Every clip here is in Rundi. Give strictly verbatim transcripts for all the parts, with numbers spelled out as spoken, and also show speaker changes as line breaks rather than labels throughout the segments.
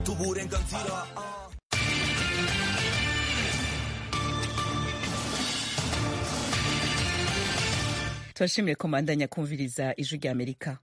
tuburenganzira.
Turashimire ko mbandanya kumviriza ijwi rya Amerika.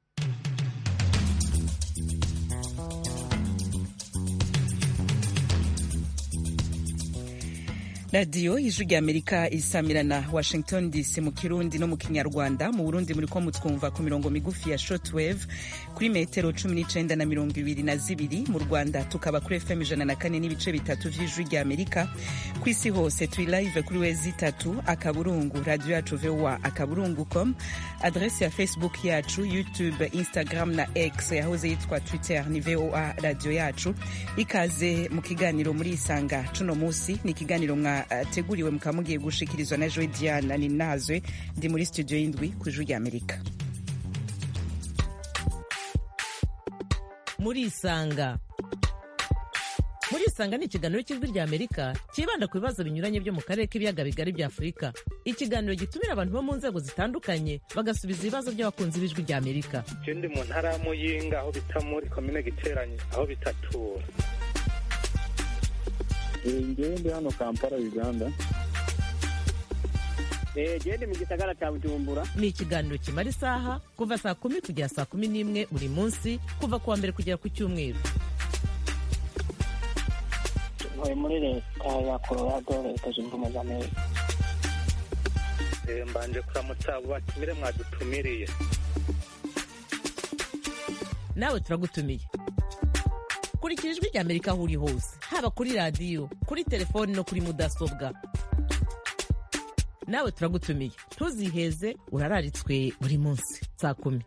radiyo ijwi rya Amerika isamirana Washington D C mu Kirundi no mu Kinyarwanda. Mu Burundi muri ko mutwumva ku mirongo migufi ya shortwave kuri metero cumi n'icenda na mirongo ibiri na zibiri. Mu Rwanda tukaba kuri F M ijana na kane n'ibice bitatu vy'ijwi rya Amerika. Ku isi hose turi live kuri wezi itatu akaburungu radio yacu V O A akaburungu com, adresse ya Facebook yacu, YouTube, Instagram na X yahoze yitwa Twitter ni V O A radio yacu. Ikaze mu kiganiro muri Isanga cuno musi, ni kiganiro mwa teguriwe mukamugiye gushikirizwa na Joy Diana Ninazwe, ndi muri studio y'indwi ku Ijwi rya Amerika.
Muri Isanga muri Isanga ni ikiganiro cy'Ijwi rya Amerika kibanda ku bibazo binyuranye byo mu karere k'ibiyaga bigari bya Afurika. Ikiganiro gitumira abantu bo mu nzego zitandukanye bagasubiza ibibazo by'abakunzi b'Ijwi rya Amerika.
Je ndi mu ntara ya Muyinga aho bita muri commune Giteranye aho bitatura.
Ngende hano Kampala Uganda.
Eh gende mu gisagara cya Bujumbura.
Ni ikiganiro kimara isaha kuva saa kumi kugera saa kumi n'imwe buri munsi kuva kuwa mbere kugera ku cyumweru.
Tuvuye muri leta ya Colorado, leta zunze ubumwe za Amerika.
Eh mbanje kuramutsa abo batumire mwadutumiriye.
Nawe turagutumiye. Kurikira Ijwi rya Amerika aho uri hose, haba kuri radiyo, kuri telefoni no kuri mudasobwa. Nawe turagutumiye, ntuziheze, urararitswe buri munsi saa kumi.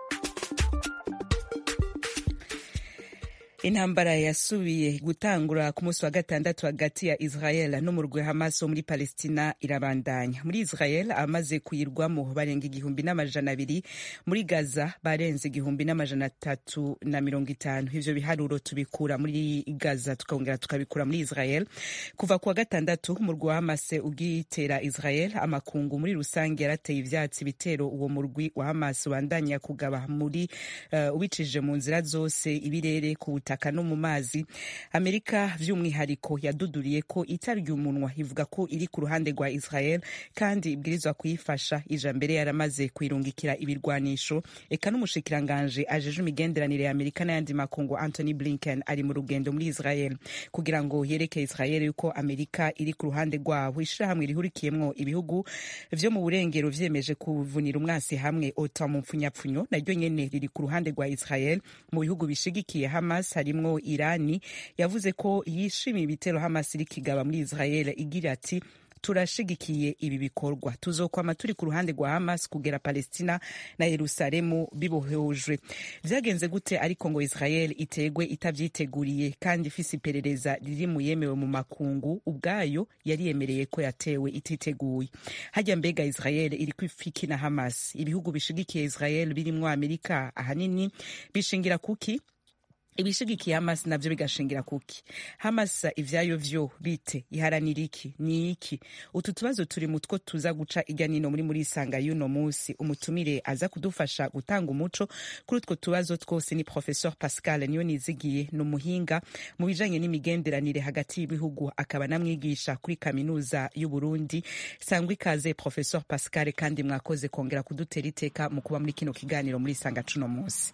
Intambara yasubiye gutangura ku munsi wa gatandatu hagati ya Israel n'umurwi Hamas muri Palestina irabandanya. Muri Israel amaze kuyirwamo barenga igihumbi n'amajana abiri, muri Gaza barenze igihumbi n'amajana atatu na mirongo itanu. Ivyo biharuro tubikura muri Gaza tukongera tukabikura muri Israel. Kuva ku wa gatandatu umurwi wa Hamas ugitera Israel, amakungu muri rusange yarateye ivyatsi bitero uwo murwi wa Hamas bandanya kugaba muri uh, ubicije mu nzira zose, ibirere, ku butaka no mu mazi. Amerika vy'umwihariko yaduduriye ko itarya umunwa, ivuga ko iri ku ruhande rwa Israel kandi ibwirizwa kuyifasha. Ija mbere yaramaze kwirungikira ibirwanisho. Eka n'umushikiranganje ajeje imigenderanire ya Amerika n'ayandi makungu Anthony Blinken ari mu rugendo muri Israel kugira ngo yereke Israel yuko Amerika iri ku ruhande rwabo. Ishirahamwe rihurikiyemwo ibihugu vyo mu burengero vyemeje kuvunira umwasi hamwe OTAN mu mpfunyapfunyo, naryo nyene riri ku ruhande rwa Israel. Mu bihugu bishigikiye Hamas harimwo Irani yavuze ko yishimiye ibitero Hamas iri kigaba muri Israel, igira ati turashigikiye ibi bikorwa, tuzokwama turi ku ruhande rwa Hamas kugera Palestina na Yerusalemu bibohejwe. Vyagenze gute ariko ngo Israel itegwe itavyiteguriye kandi ifise iperereza riri mu yemewe mu makungu, ubwayo yari yemereye ko yatewe ititeguye. Hajya mbega Israel iri kwifiki na Hamas? Ibihugu bishigikiye Israel birimwo Amerika ahanini bishingira kuki? Ibishigikiye Hamas navyo bigashingira kuki? Hamas ivyayo vyo bite? Iharanira iki? Ni iki? Utu tubazo turi mutwo tuza guca irya nino muri muri Isanga y'uno musi. Umutumire aza kudufasha gutanga umuco kuri utwo tubazo twose ni Professeur Pascal Niyonizigiye, n'umuhinga mu bijanye n'imigenderanire hagati y'ibihugu, akaba namwigisha kuri kaminuza y'u Burundi. Sangwa ikaze Professeur Pascal, kandi mwakoze kongera kudutera iteka mu kuba muri kino kiganiro muri Isanga cuno musi.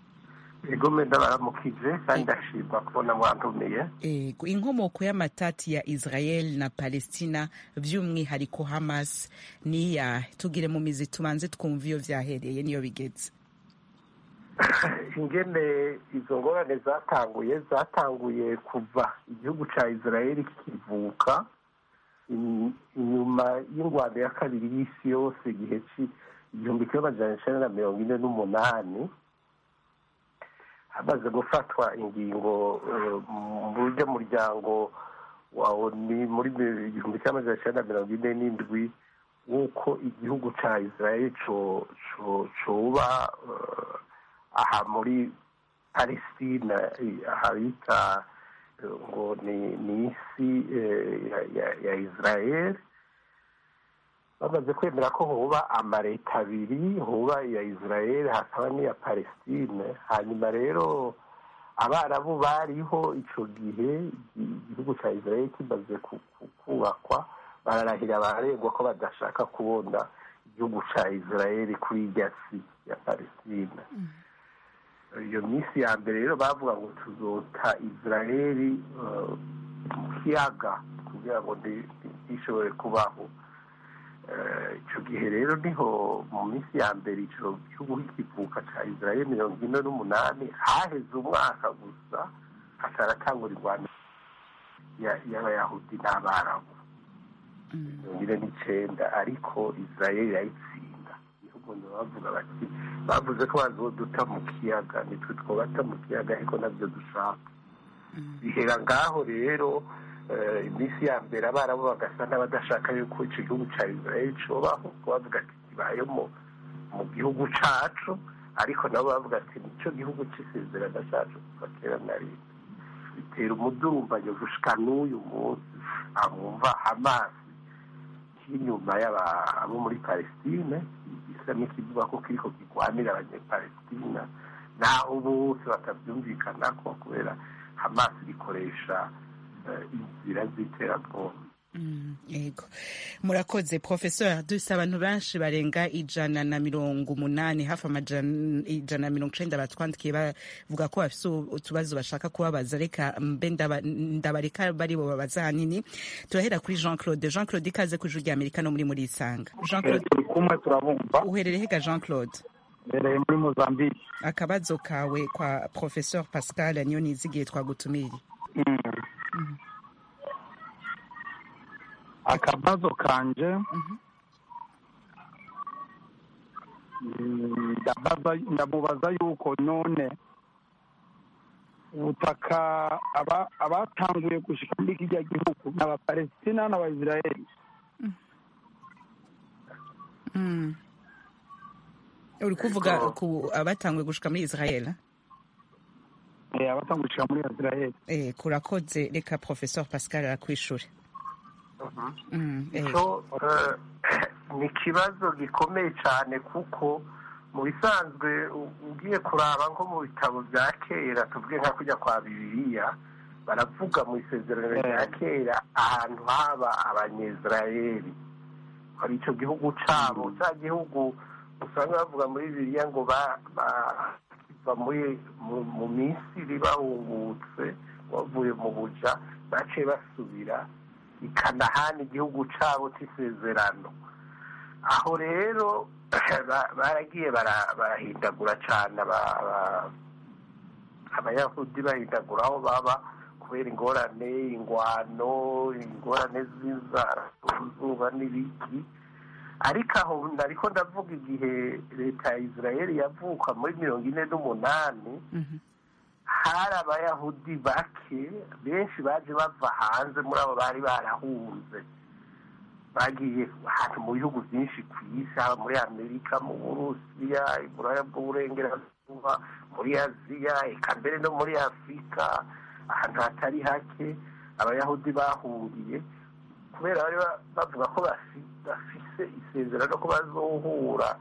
Ego meda baramukije kandi ashimba kubona mwantumiye.
Ego inkomoko y'amatati ya Israel na Palestina vy'umwihariko Hamas ni ya tugire mu mizi tubanze twumva iyo vyahereye niyo bigeze.
Ingene izo ngorane zatanguye zatanguye kuva igihugu ca Israel kikivuka inyuma y'ingwano ya kabiri y'isi yose igihe c'igihumbi kimwe amajana icenda na mirongo ine n'umunani. Hamaze gufatwa ingingo mu buryo muryango wawo ni muri igihumbi kimwe amajana icenda na mirongo ine n'indwi w'uko igihugu ca Israel co coba aha muri Palestina, aha bita ngo ni isi ya Israel. Bamaze kwemera ko hoba amareta abiri, hoba iya Israel hakaba n'iya Palestine. Hanyuma rero abarabu bariho icyo gihe igihugu cya israel kimaze kubakwa bararahira bararengwa ko badashaka kubona igihugu cya israel kuri irya si ya palestina. Iyo minsi ya mbere rero bavuga ngo tuzota israel mu kiyaga kugira ngo ntishobore kubaho. Icyo gihe rero niho mu minsi ya mbere icyo gihugu kivuka cya israel mirongo ine n'umunani haheze umwaka gusa hataratangura irwanda y'abayahudi n'abarabu mirongo ine n'icyenda, ariko israel irayitsinda. Igihugu bavuga bati bavuze ko bazoduta mu kiyaga, nitwe twobata mu kiyaga ariko nabyo dushaka. Bihera ngaho rero iminsi ya mbere abarabu bagasa n'abadashaka yuko icyo gihugu cya israel cobaho, bavuga ati kibayemo mu gihugu cacu, ariko nabo bavuga ati nicyo gihugu c'isezerano cacu kuva kera na rimwe. Bitera umudurumbanyo gushika n'uyu munsi abumva Hamas k'inyuma y'abo muri Palestine gisa n'ikivuga ko kiriko kigwanira abanyepalestina, naho bose batavyumvikanako kubera Hamas ikoresha inzira z'iterabwoba.
Yego, murakoze professeur. Duse abantu benshi barenga ijana na mirongo umunani hafi amajana ijana na mirongo icenda batwandikiye bavuga ko bafise utubazo bashaka kubabaza. Reka mbe ndabareka bari bo babaza hanini. Turahera kuri Jean Claude. Jean Claude, ikaze ku Ijwi ry'Amerika no muri muri Isanga. Jean Claude,
kumwe turabumva.
Uherereye hega Jean Claude?
Uherereye muri Mozambique.
Akabazo kawe kwa professeur Pascal niyo nizigiye twagutumiri.
Mm. Mm. Akabazo kanje ndamubaza yuko none ubutaka abatanguye gushika muri kijya gihugu n'abapalestina n'abaisraeli.
Uri kuvuga ku abatanguye gushika muri Israel?
Eh, abatanguye gushika muri Israel.
Eh, kurakoze. Reka professeur Pascal arakwishure.
icyo ni ikibazo gikomeye cyane, kuko mu bisanzwe ugiye kuraba nko mu bitabo bya kera, tuvuge nka kujya kwa bibiliya, baravuga mu isezerano rya kera ahantu haba abanyezirayeli, hari icyo gihugu cyabo, cya gihugu usanga bavuga muri bibiliya ngo bava mu Misiri bahungutse bavuye mu buja, baciye basubira i Kanahani, igihugu cyabo cy'isezerano. Aho rero baragiye barahindagura cyane, abayahudi bahindagura aho baba kubera ingorane, ingwano, ingorane z'inzara, uzuba n'ibiki. Ariko aho nariko ndavuga igihe leta ya Israel yavuka muri mirongo ine n'umunani, hari abayahudi bake, benshi baje bava hanze muri abo bari barahunze, bagiye ahantu mu bihugu byinshi ku isi, haba muri Amerika, mu Burusiya, Iburaya bw'uburengerazuba, muri Aziya, eka mbere no muri Afurika, ahantu hatari hake abayahudi bahuriye, kubera bari bavuga ko bafise isezerano ko bazohura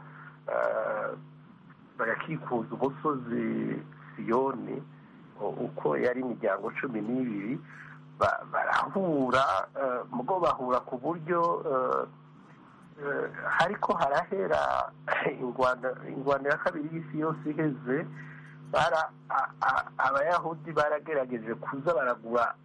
bagakikuza umusozi Siyoni, uko yari imiryango cumi n'ibiri, barahura, mugo bahura ku buryo hariko harahera ingwano ya kabiri y'isi yose iheze, abayahudi baragerageje kuza baragura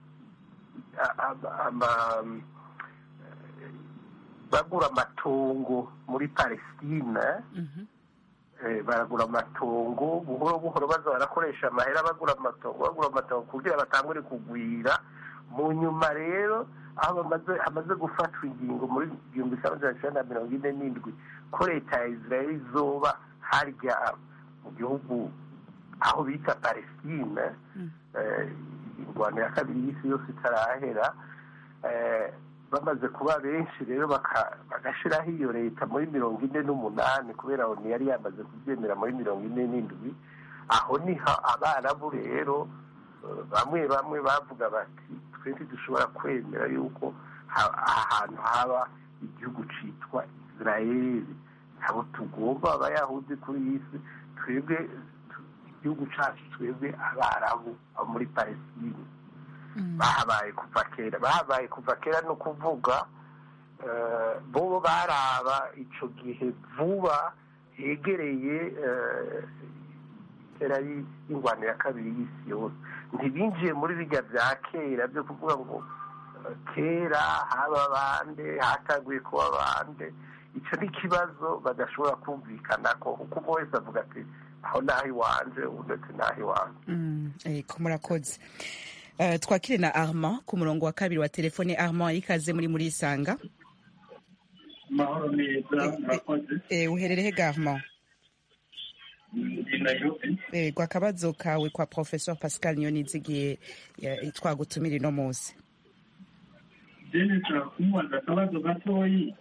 bagura amatongo muri Palestina. Baragura amatongo buhoro buhoro, baza barakoresha amahera bagura amatongo bagura amatongo kugira batangure kugwira. Mu nyuma rero aho hamaze gufatwa ingingo muri igihumbi kimwe magana cyenda mirongo ine n'indwi ko leta ya Israel izoba harya mu gihugu aho bita Palestina, ingwano ya kabiri y'isi yose itarahera, bamaze kuba benshi rero bagashiraho iyo leta muri mirongo ine n'umunani, kubera aho yari yamaze kubyemera muri mirongo ine n'indwi. Aho niho abarabu rero bamwe bamwe bavuga bati twe ntidushobora kwemera yuko ahantu haba igihugu citwa Israeli, nabo tugomba abayahudi kuri iyi si, twebwe igihugu cyacu twebwe abarabu muri palestine bahabaye kuva kera bahabaye kuva kera no kuvuga bo baraba icyo gihe vuba hegereye kera y'ingwano ya kabiri y'isi yose ntibinjiye muri bijya bya kera byo kuvuga ngo kera haba bande hataguye kuba bande icyo ni ikibazo badashobora kumvikana ko kuko umwe wese avuga ati aho naho iwanje undi ati naho iwanje.
Ko murakoze. Twakire na Armand ku murongo wa kabiri wa telefone. Armand, ikaze muri muri Isanga.
Mahoro neza, murakoze.
Uherereye he Armand? Ego, akabazo kawe kwa Professor Pascal Nyonizigiye twagutumira ino munsi.
Jene turakumwaza akabazo gatoyi.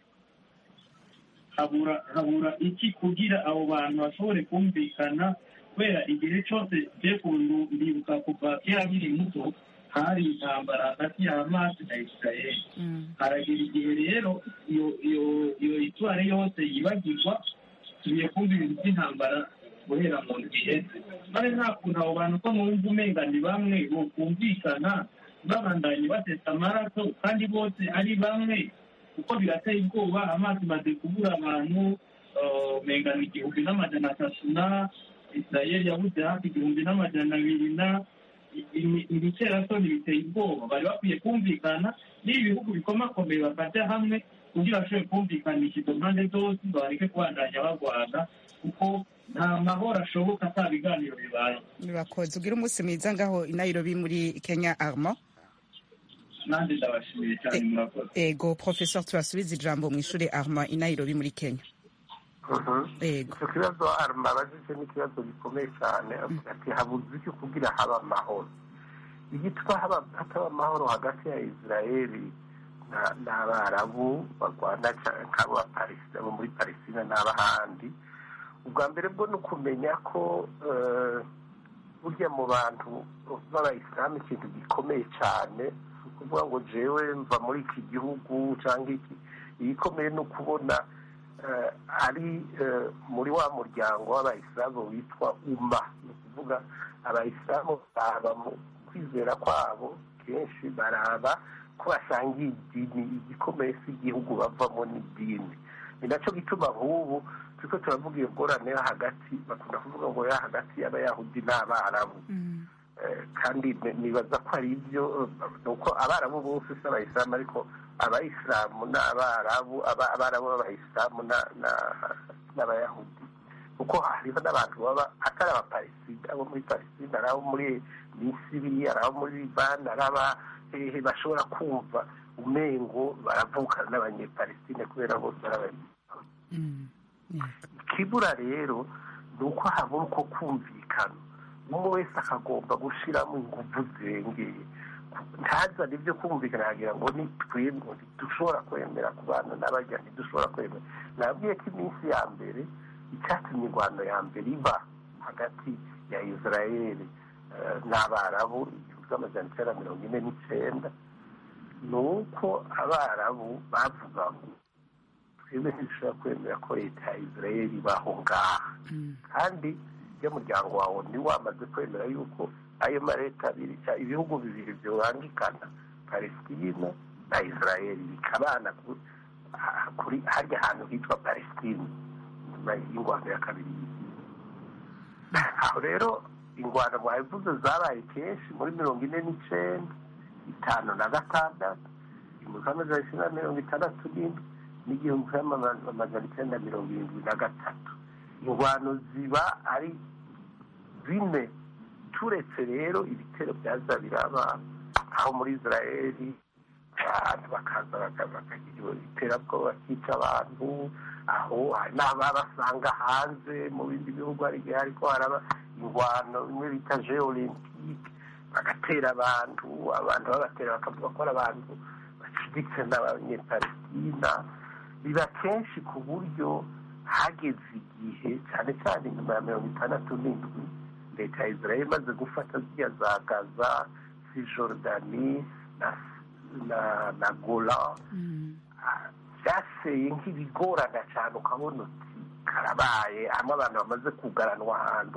habura habura iki kugira abo bantu bashobore kumvikana kubera igihe cyose je kuntu ndibuka kuva kera nkiri muto hari intambara hagati ya Hamas na Israel. Haragira igihe rero iyo iyo iyo itware yose yibagirwa tugiye kumva ibintu by'intambara guhera mu gihe maze nta kuntu abo bantu ko numva umenga ni bamwe bo kumvikana babandanye batesa amaraso kandi bose ari bamwe kuko birateye ubwoba. Amazi maze kubura abantu mengana igihumbi n'amajana atatu na Israel yabuze hafi igihumbi n'amajana abiri na ibiterasoni biteye ubwoba. Bari bakwiye kumvikana n'ibi bihugu bikomakomeye bafata hamwe kugira bashobore kumvikanisha izo mpande zose bareke kubandanya barwana kuko nta mahoro ashoboka ata biganiro bibaye.
Murakoze. Ugira umunsi mwiza ngaho i Nairobi muri Kenya Armand.
Nandi ndabashimiye cyane murakoze.
Ego, Professor turasubiza ijambo mu ishure Armand i Nairobi muri Kenya.
Ego. Icyo kibazo Armand abajije ni ikibazo gikomeye cyane ati habuze iki kugira haba amahoro. Igitwa haba hataba amahoro hagati ya Israeli n'abarabu barwana nk'abo Palestina bo muri Palestina n'abahandi. Ubwa mbere bwo ni ukumenya ko burya mu bantu b'abayisilamu ikintu gikomeye cyane kuvuga ngo jewe mva muri iki gihugu cyangwa iki igikomeye no kubona ari muri wa muryango w'abayisilamu witwa umma. Ni ukuvuga abayisilamu baba mu kwizera kwabo kenshi baraba ko basangiye idini igikomeye si igihugu bavamo n'idini. Ni nacyo gituma nk'ubu turiko turavuga iyo ngorane yo hagati bakunda kuvuga ngo yo hagati y'abayahudi n'abarabu. Kandi nibaza ko ari ibyo nuko abarabu bose si abayisilamu ariko abayisilamu n'abarabu abarabu b'abayisilamu n'abayahudi kuko hariho n'abantu baba atari abapalestina abo muri palestina ari abo muri misiri ari abo muri libani ari aba hehe bashobora kumva umengo baravukana n'abanyepalestine kubera bose ari abayisilamu. Ikibura rero ni uko habura uko kumvikana umwe wese akagomba gushyiramo ingufu zirengeye ntazane ibyo kumvikana hagira ngo ni twebwe ntidushobora kwemera ku bantu n'abajya ntidushobora kwemera. Nabwiye ko iminsi ya mbere icyatumye ingwano ya mbere iba hagati ya Israeli n'abarabu igihumbi n'amajana icyenda mirongo ine n'icyenda ni uko abarabu bavuga ngo twebwe ntidushobora kwemera ko leta ya Israeli ibaho ngaha kandi iyo muryango wawe ni wamaze kwemera yuko ayo maleta abiri ibihugu bibiri byubangikana Palestina na Israeli bikabana kuri harya hantu hitwa Palestina nyuma y'ingwano ya kabiri. Aho rero ingwano mwabivuze zabaye kenshi muri mirongo ine n'icyenda itanu na gatandatu igihumbi n'amajana icyenda mirongo itandatu n'indwi n'igihumbi n'amajana icyenda mirongo irindwi na gatatu. Ingwano ziba ari bine turetse rero ibitero byaza biraba aho muri Israeli abantu bakaza bakagira iterabwoba bakica abantu aho n'ababasanga hanze mu bindi bihugu hari igihe ariko haraba ingwano bimwe bita jeux olympique bagatera abantu abantu babatera bakavuga ko ari abantu bacuditse n'abanyepalestina. Biba kenshi ku buryo hageze igihe cyane cyane nyuma ya mirongo itandatu n'indwi leta ya Israel imaze gufata ziriya za Gaza, Cisjordani na na na Golan byaseye nk'ibigorana cyane ukabona uti karabaye hamwe abantu bamaze kugaranwa ahantu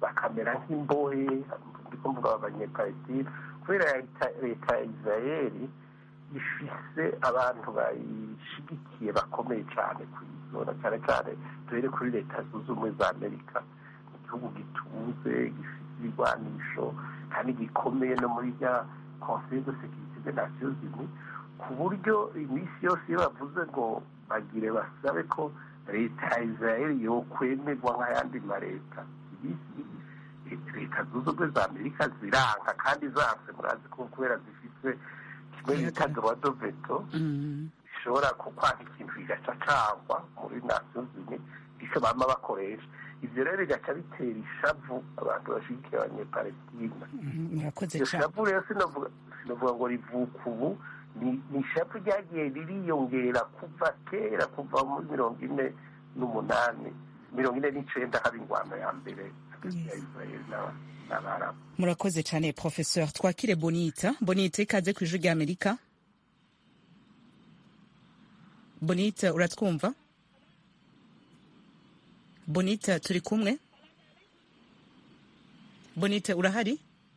bakamera nk'imbohe ndiko mvuga abanyepalestine kubera leta ya israeli ifise abantu bayishigikiye bakomeye cyane ku izona cyane cyane duhere kuri leta zunze ubumwe za amerika igihugu gituze gifite ibigwanisho kandi gikomeye no muri rya conseil de sécurité des nations unies ku buryo iminsi yose iyo bavuze ngo bagire basabe ko leta ya israeli yokwemerwa nk'ayandi maleta leta zunze ubumwe za amerika ziranga kandi zanse murazi ko kubera zifite kimwe bita droit de veto bishobora kukwanga ikintu kigaca cangwa muri nations unies icyo bama bakoresha ivyo rero bigaca bitera ishavu abantu bashigikiye abanyepalestina
murakoze
cyane ishavu rero sinovuga sinovuga ngo rivuka ubu ni ishavu ryagiye ririyongera kuva kera kuva muri mirongo ine n'umunani mirongo ine n'icenda haba ingwano ya mbere ya israeli n'abarabu.
Murakoze cyane professeur. Twakire Bonita. Bonita ikaze ku ijwi rya Amerika. Bonita uratwumva? Bonita turi kumwe? Bonita urahari?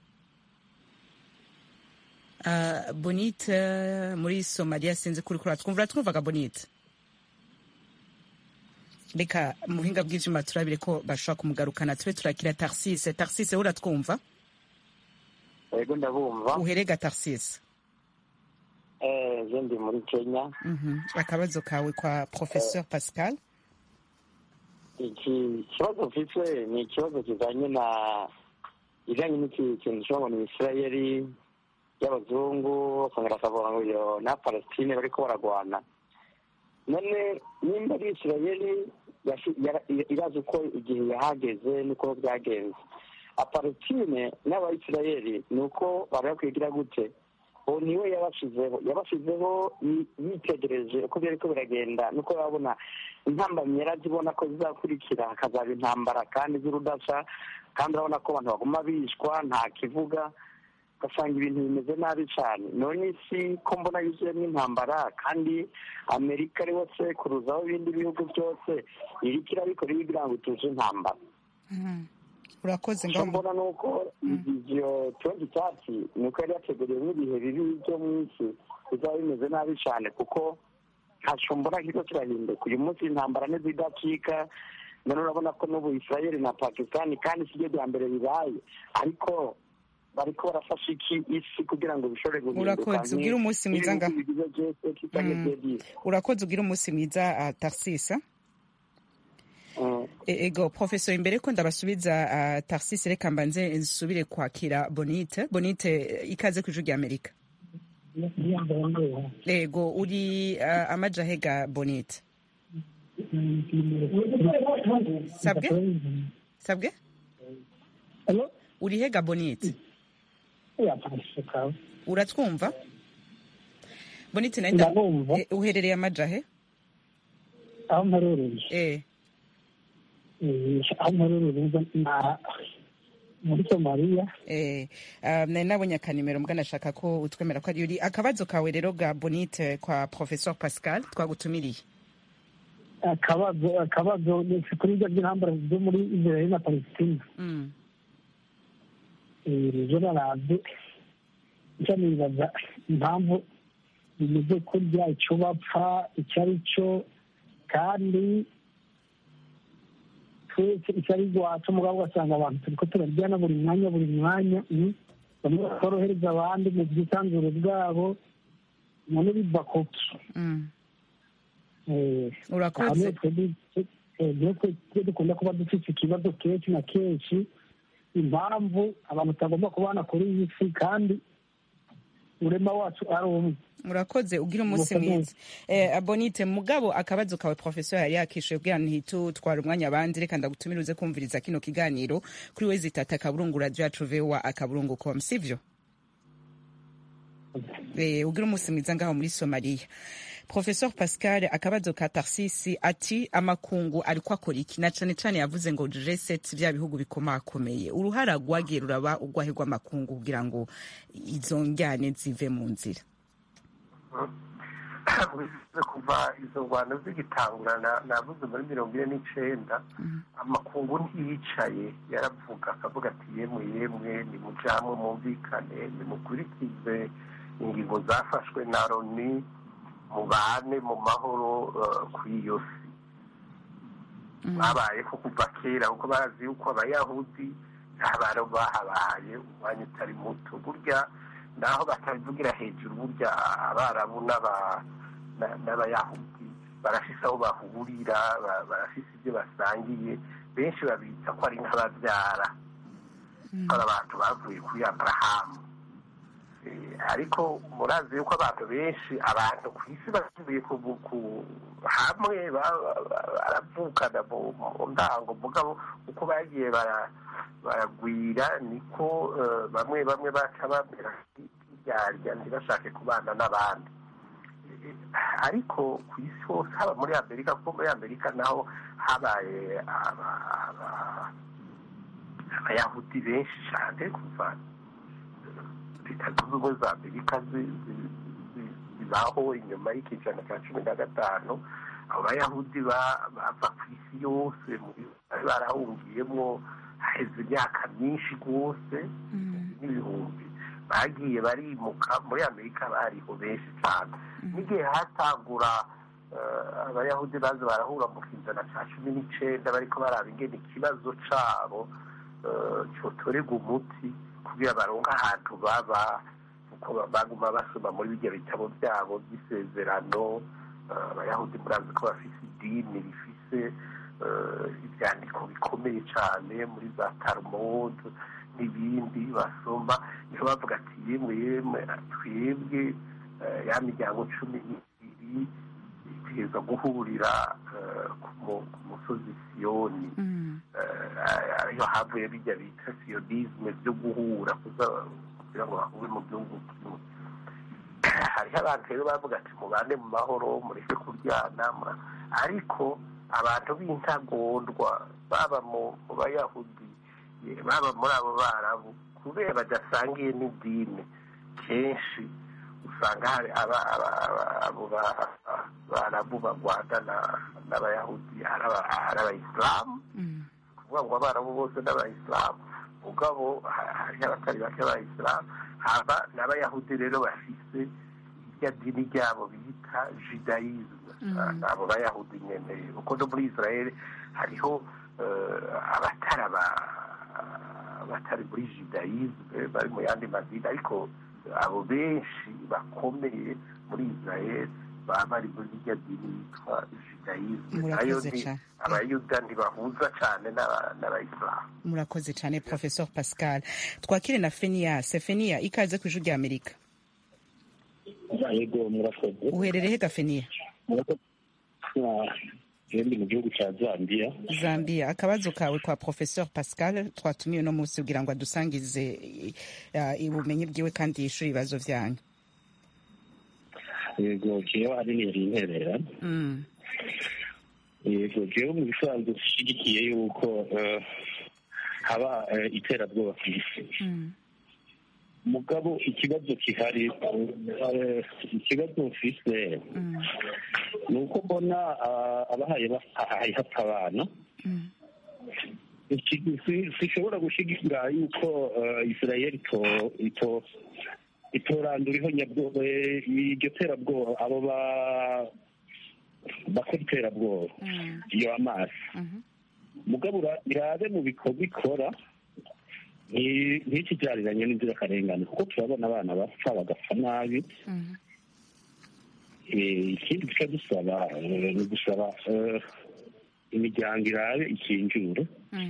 Uh, Bonita muri Somalia sinzi kuri kuri twumva uratwumvaga Bonita? Reka muhinga bw'ijima turabire ko bashaka kumugarukana tube turakira Tarsise. Tarsise uratwumva?
Yego ndabumva.
Uherega Tarsise?
Eh, je ndi muri Kenya.
Mhm. Akabazo kawe kwa Professeur Pascal?
Iki kibazo mfite ni ikibazo kijanye na ijanye n'iki kintu cyo mu Israeli y'abazungu kongera kavuga ngo yo na Palestine bariko baragwana. None nimba ari Israeli irazi uko igihe yahageze nuko byagenze. Aparitine n'Abayisirayeli nuko barakwigira gute uwo niwe yabashizeho yabashizeho yitegereje uko byariko biragenda nuko babona intambamyi yarazibona ko zizakurikira hakazaba intambara kandi z'urudasa kandi urabona ko abantu baguma bishwa nta kivuga ugasanga ibintu bimeze nabi cyane none isi ko mbona yuzuyemo intambara kandi amerika ari wose kuruzaho ibindi bihugu byose iriko irabikora ibigira ngo tuje intambara.
Urakoze ngaho
mbona nuko ivyo twenty thirty nuko yari yateguriwe n'ibihe bibi byo mu isi bizaba bimeze nabi cyane kuko ntaco mbona kiriko kirahinduka uyu munsi intambara ntizidacika none urabona ko n'ubu Israeli na Pakistan kandi sibyo bya mbere bibaye ariko bariko barafasha iki isi kugira ngo bishobore guhinduka.
Urakoze ugira umunsi mwiza nga urakoze ugira umunsi mwiza Tarsisa. Mm. Ego professor imbere ko ndabasubiza uh, Tarsise reka mbanze nsubire kwakira Bonite. Bonite ikaze ku ijwi rya Amerika. Ego uri uh, amajahega Bonite. Sabwe? Sabwe?
Hello?
Uri hega Bonite?
Ya pasika.
Uratwumva? Bonite naenda eh, uherereye amajahe?
Aho mperereye.
Eh.
aho mperereye na muri Somalia.
Eh, um, nari nabonye akanimero mbwa nashaka ko utwemera ko ari uri. Akabazo kawe rero ga Bonite kwa Professeur Pascal twagutumiriye.
Akabazo akabazo ni kuri ibyo by'intambara zo muri Israel na Palestine.
Mm.
Eh, je narazi icyo nibaza impamvu bimeze kurya icyo bapfa icyo ari cyo kandi twese icyo ari rwacu mugabo ugasanga abantu turiko turaryana buri mwanya buri mwanya bamwe bakorohereza abandi mu bwisanzure bwabo none biva kuki.
Urakoze.
Dukunda kuba dufite ikibazo kenshi na kenshi impamvu abantu tutagomba kubana kuri iyi si kandi urema wacu ari umwe.
Murakoze ugira umunsi mwiza. Eh, Bonite mugabo akabazo kawe Professeur yari yakishuye kugira ntitu twara umwanya abandi reka ndagutumira uze kumviriza kino kiganiro kuri wezi tata kaburungu radio yacu vewa akaburungu com sivyo. Eh, ugira umunsi mwiza ngaho muri Somalia. Professeur Pascal akabazo ka Tarsisi ati amakungu ariko akora iki na cane cane yavuze ngo G sept bya bihugu bikomakomeye uruhara rwagiye ruraba ugwahirwa amakungu kugira ngo izo njyane zive mu nzira.
kuva izo ngwano zigitangura navuze muri mirongo ine n'icenda amakungu ntiyicaye yaravuga akavuga ati yemwe yemwe nimujamwe mumvikane nimukurikize ingingo zafashwe na loni mubane mu mahoro kuri iyo si babayeho kuva kera kuko bazi yuko abayahudi ntabaro bahabaye umwanya utari muto burya naho batabivugira hejuru burya abarabu n'abayahudi barafise aho bahurira barafise ibyo basangiye benshi babita ko ari nk'ababyara ko abantu bavuye kuri aburahamu ariko murazi yuko abantu benshi abantu ku isi basubiye hamwe baravukana mu ndango mugabo uko bagiye baragwira niko bamwe bamwe baca bamera nk'iryarya ntibashake kubana n'abandi ariko ku isi hose haba muri amerika kuko muri amerika naho habaye abayahudi benshi cyane kuva leta zunze ubumwe za amerika zibaho inyuma y'ikijana cya cumi na gatanu abo bayahudi bava ku isi yose bari barahungiyemo haheze imyaka myinshi rwose n'ibihumbi bagiye barimuka muri amerika bariho benshi cyane n'igihe hatangura abayahudi baza barahura mu kijana cya cumi n'icenda bariko baraba ingene ikibazo cabo cotorerwa umuti kugira baronke ahantu baba kuko baguma basoma muri bijya bitabo byabo by'isezerano abayahudi murazi ko bafise idini rifise ibyandiko bikomeye cyane muri za Talmud n'ibindi basoma niho bavuga ati yemwe yemwe twebwe ya miryango cumi n'ibiri itegerezwa guhurira ku musozi Siyoni ariyo havuye bijya bita siyonisme byo guhura kugira ngo bahure mu gihugu kimwe hariho abantu rero bavuga ati mubane mu mahoro mureke kuryana ariko abantu b'intagondwa baba mu bayahudi baba muri abo barabu kubera badasangiye n'idini kenshi usanga hari abo barabu bagwada n'abayahudi ari abayisilamu kuvuga ngo abarabu bose n'abayisilamu mugabo hariho abatari bake b'abayisilamu haba n'abayahudi rero bafise irya dini ryabo bita judaisme abo bayahudi nyene kuko no muri israel hariho abatari abatari muri judaisme bari mu yandi madini ariko abo benshi bakomeye muri israel baba bari muri irya dini yitwa judaisme nayo ni abayuda ntibahuza cyane n'abayisilamu.
Murakoze cyane Professor Pascal. Twakire na Fenias. Fenia, ikaze ku ijwi rya Amerika.
Yego murakoze.
Uherereye he Fenia?
Ndi mu gihugu cya Zambia.
Zambia. Akabazo kawe kwa Professor Pascal twatumiye no munsi kugira ngo adusangize ubumenyi bwiwe kandi yishure ibibazo vyanyu.
Yego jewe ari ni interera.
Mm.
Yego jewe mu bisanzwe dushigikiye yuko haba iterabwoba ku isi.
Mm.
Mugabo ikibazo kihari ikibazo mfise ni uko mbona abahaye bahaye hapfa abana sishobora gushigikira yuko Israel ito itorandura ihonyabwoba iryo terabwoba abo bakora iterabwoba iyo amazi mugabo irabe mu bikorwa ikora ntikijariranye n'inzirakarengane kuko turabona abana bapfa bagapfa nabi. Ikindi duca dusaba ni gusaba imiryango irabe ikinjure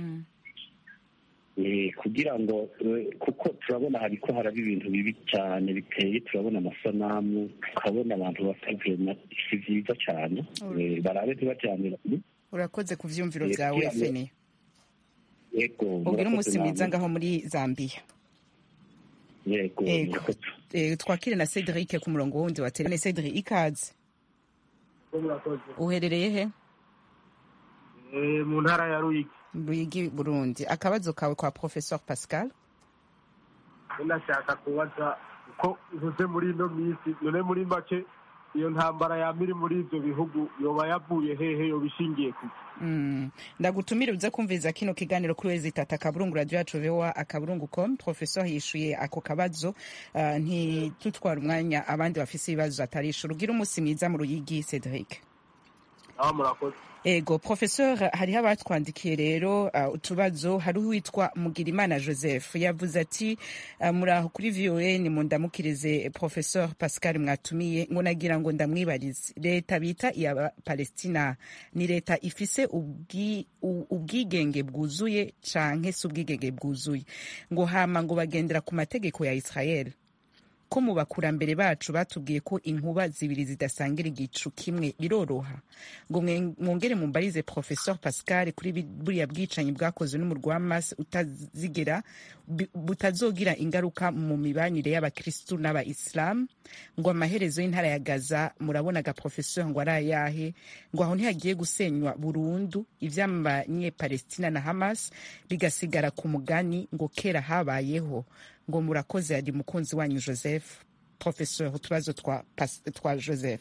kugira ngo kuko turabona hariko haraba ibintu bibi cyane biteye turabona amasanamu tukabona abantu batavema si vyiza cyane barabe ntibajyanira.
Urakoze ku vyumviro vyawe Feni. Yego. Ugira umunsi mwiza ngaho muri Zambia.
Yego.
Eh twakire na Cedric ku murongo wundi wa telefone. Cedric ikaze. Uherereye he?
Eh mu ntara ya Ruyigi.
Ruyigi Burundi. Akabazo kawe kwa Professor Pascal.
Ndashaka kubaza uko uvuze muri ino minsi none muri make iyo ntambara yaba iri muri ivyo bihugu yoba yavuye hehe yoba ishingiye kuki
Mm. ndagutumira uze kumviriza kino kiganiro kuri wezi tata akaburungu radio yacu voa akaburungu com professeur yishuye ako kabazo uh, ntitutwara umwanya abandi bafise ibibazo atarishura ugira umunsi mwiza mu Ruyigi Cedric.
aho murakoze.
Ego professeur hariho abatwandikiye rero uh, utubazo hari uwitwa Mugirimana Joseph yavuze ati uh, muraho kuri V O A ni mundamukirize professeur Pascal mwatumiye ngo nagira ngo ndamwibarize leta bita ya Palestina ni leta ifise ubwi ubwigenge bwuzuye canke se ubwigenge bwuzuye ngo hama ngo bagendera ku mategeko ya Israel ko mu bakurambere bacu batubwiye ko inkuba zibiri zidasangira igicu kimwe biroroha ngo mwongere mumbarize professeur Pascal kuri buriya bwicanyi bwakozwe n'umurwa wa Hamas utazigera butazogira ingaruka mu mibanire y'abakristu n'abaislam ngo amaherezo y'intara ya Gaza murabonaga professeur ngo arayahe ngo aho ntihagiye gusenywa burundu ivy'amanye Palestina na Hamas bigasigara ku mugani ngo kera habayeho ngo murakoze yari mukunzi wanyu Joseph professeur utubazo twa twa Joseph.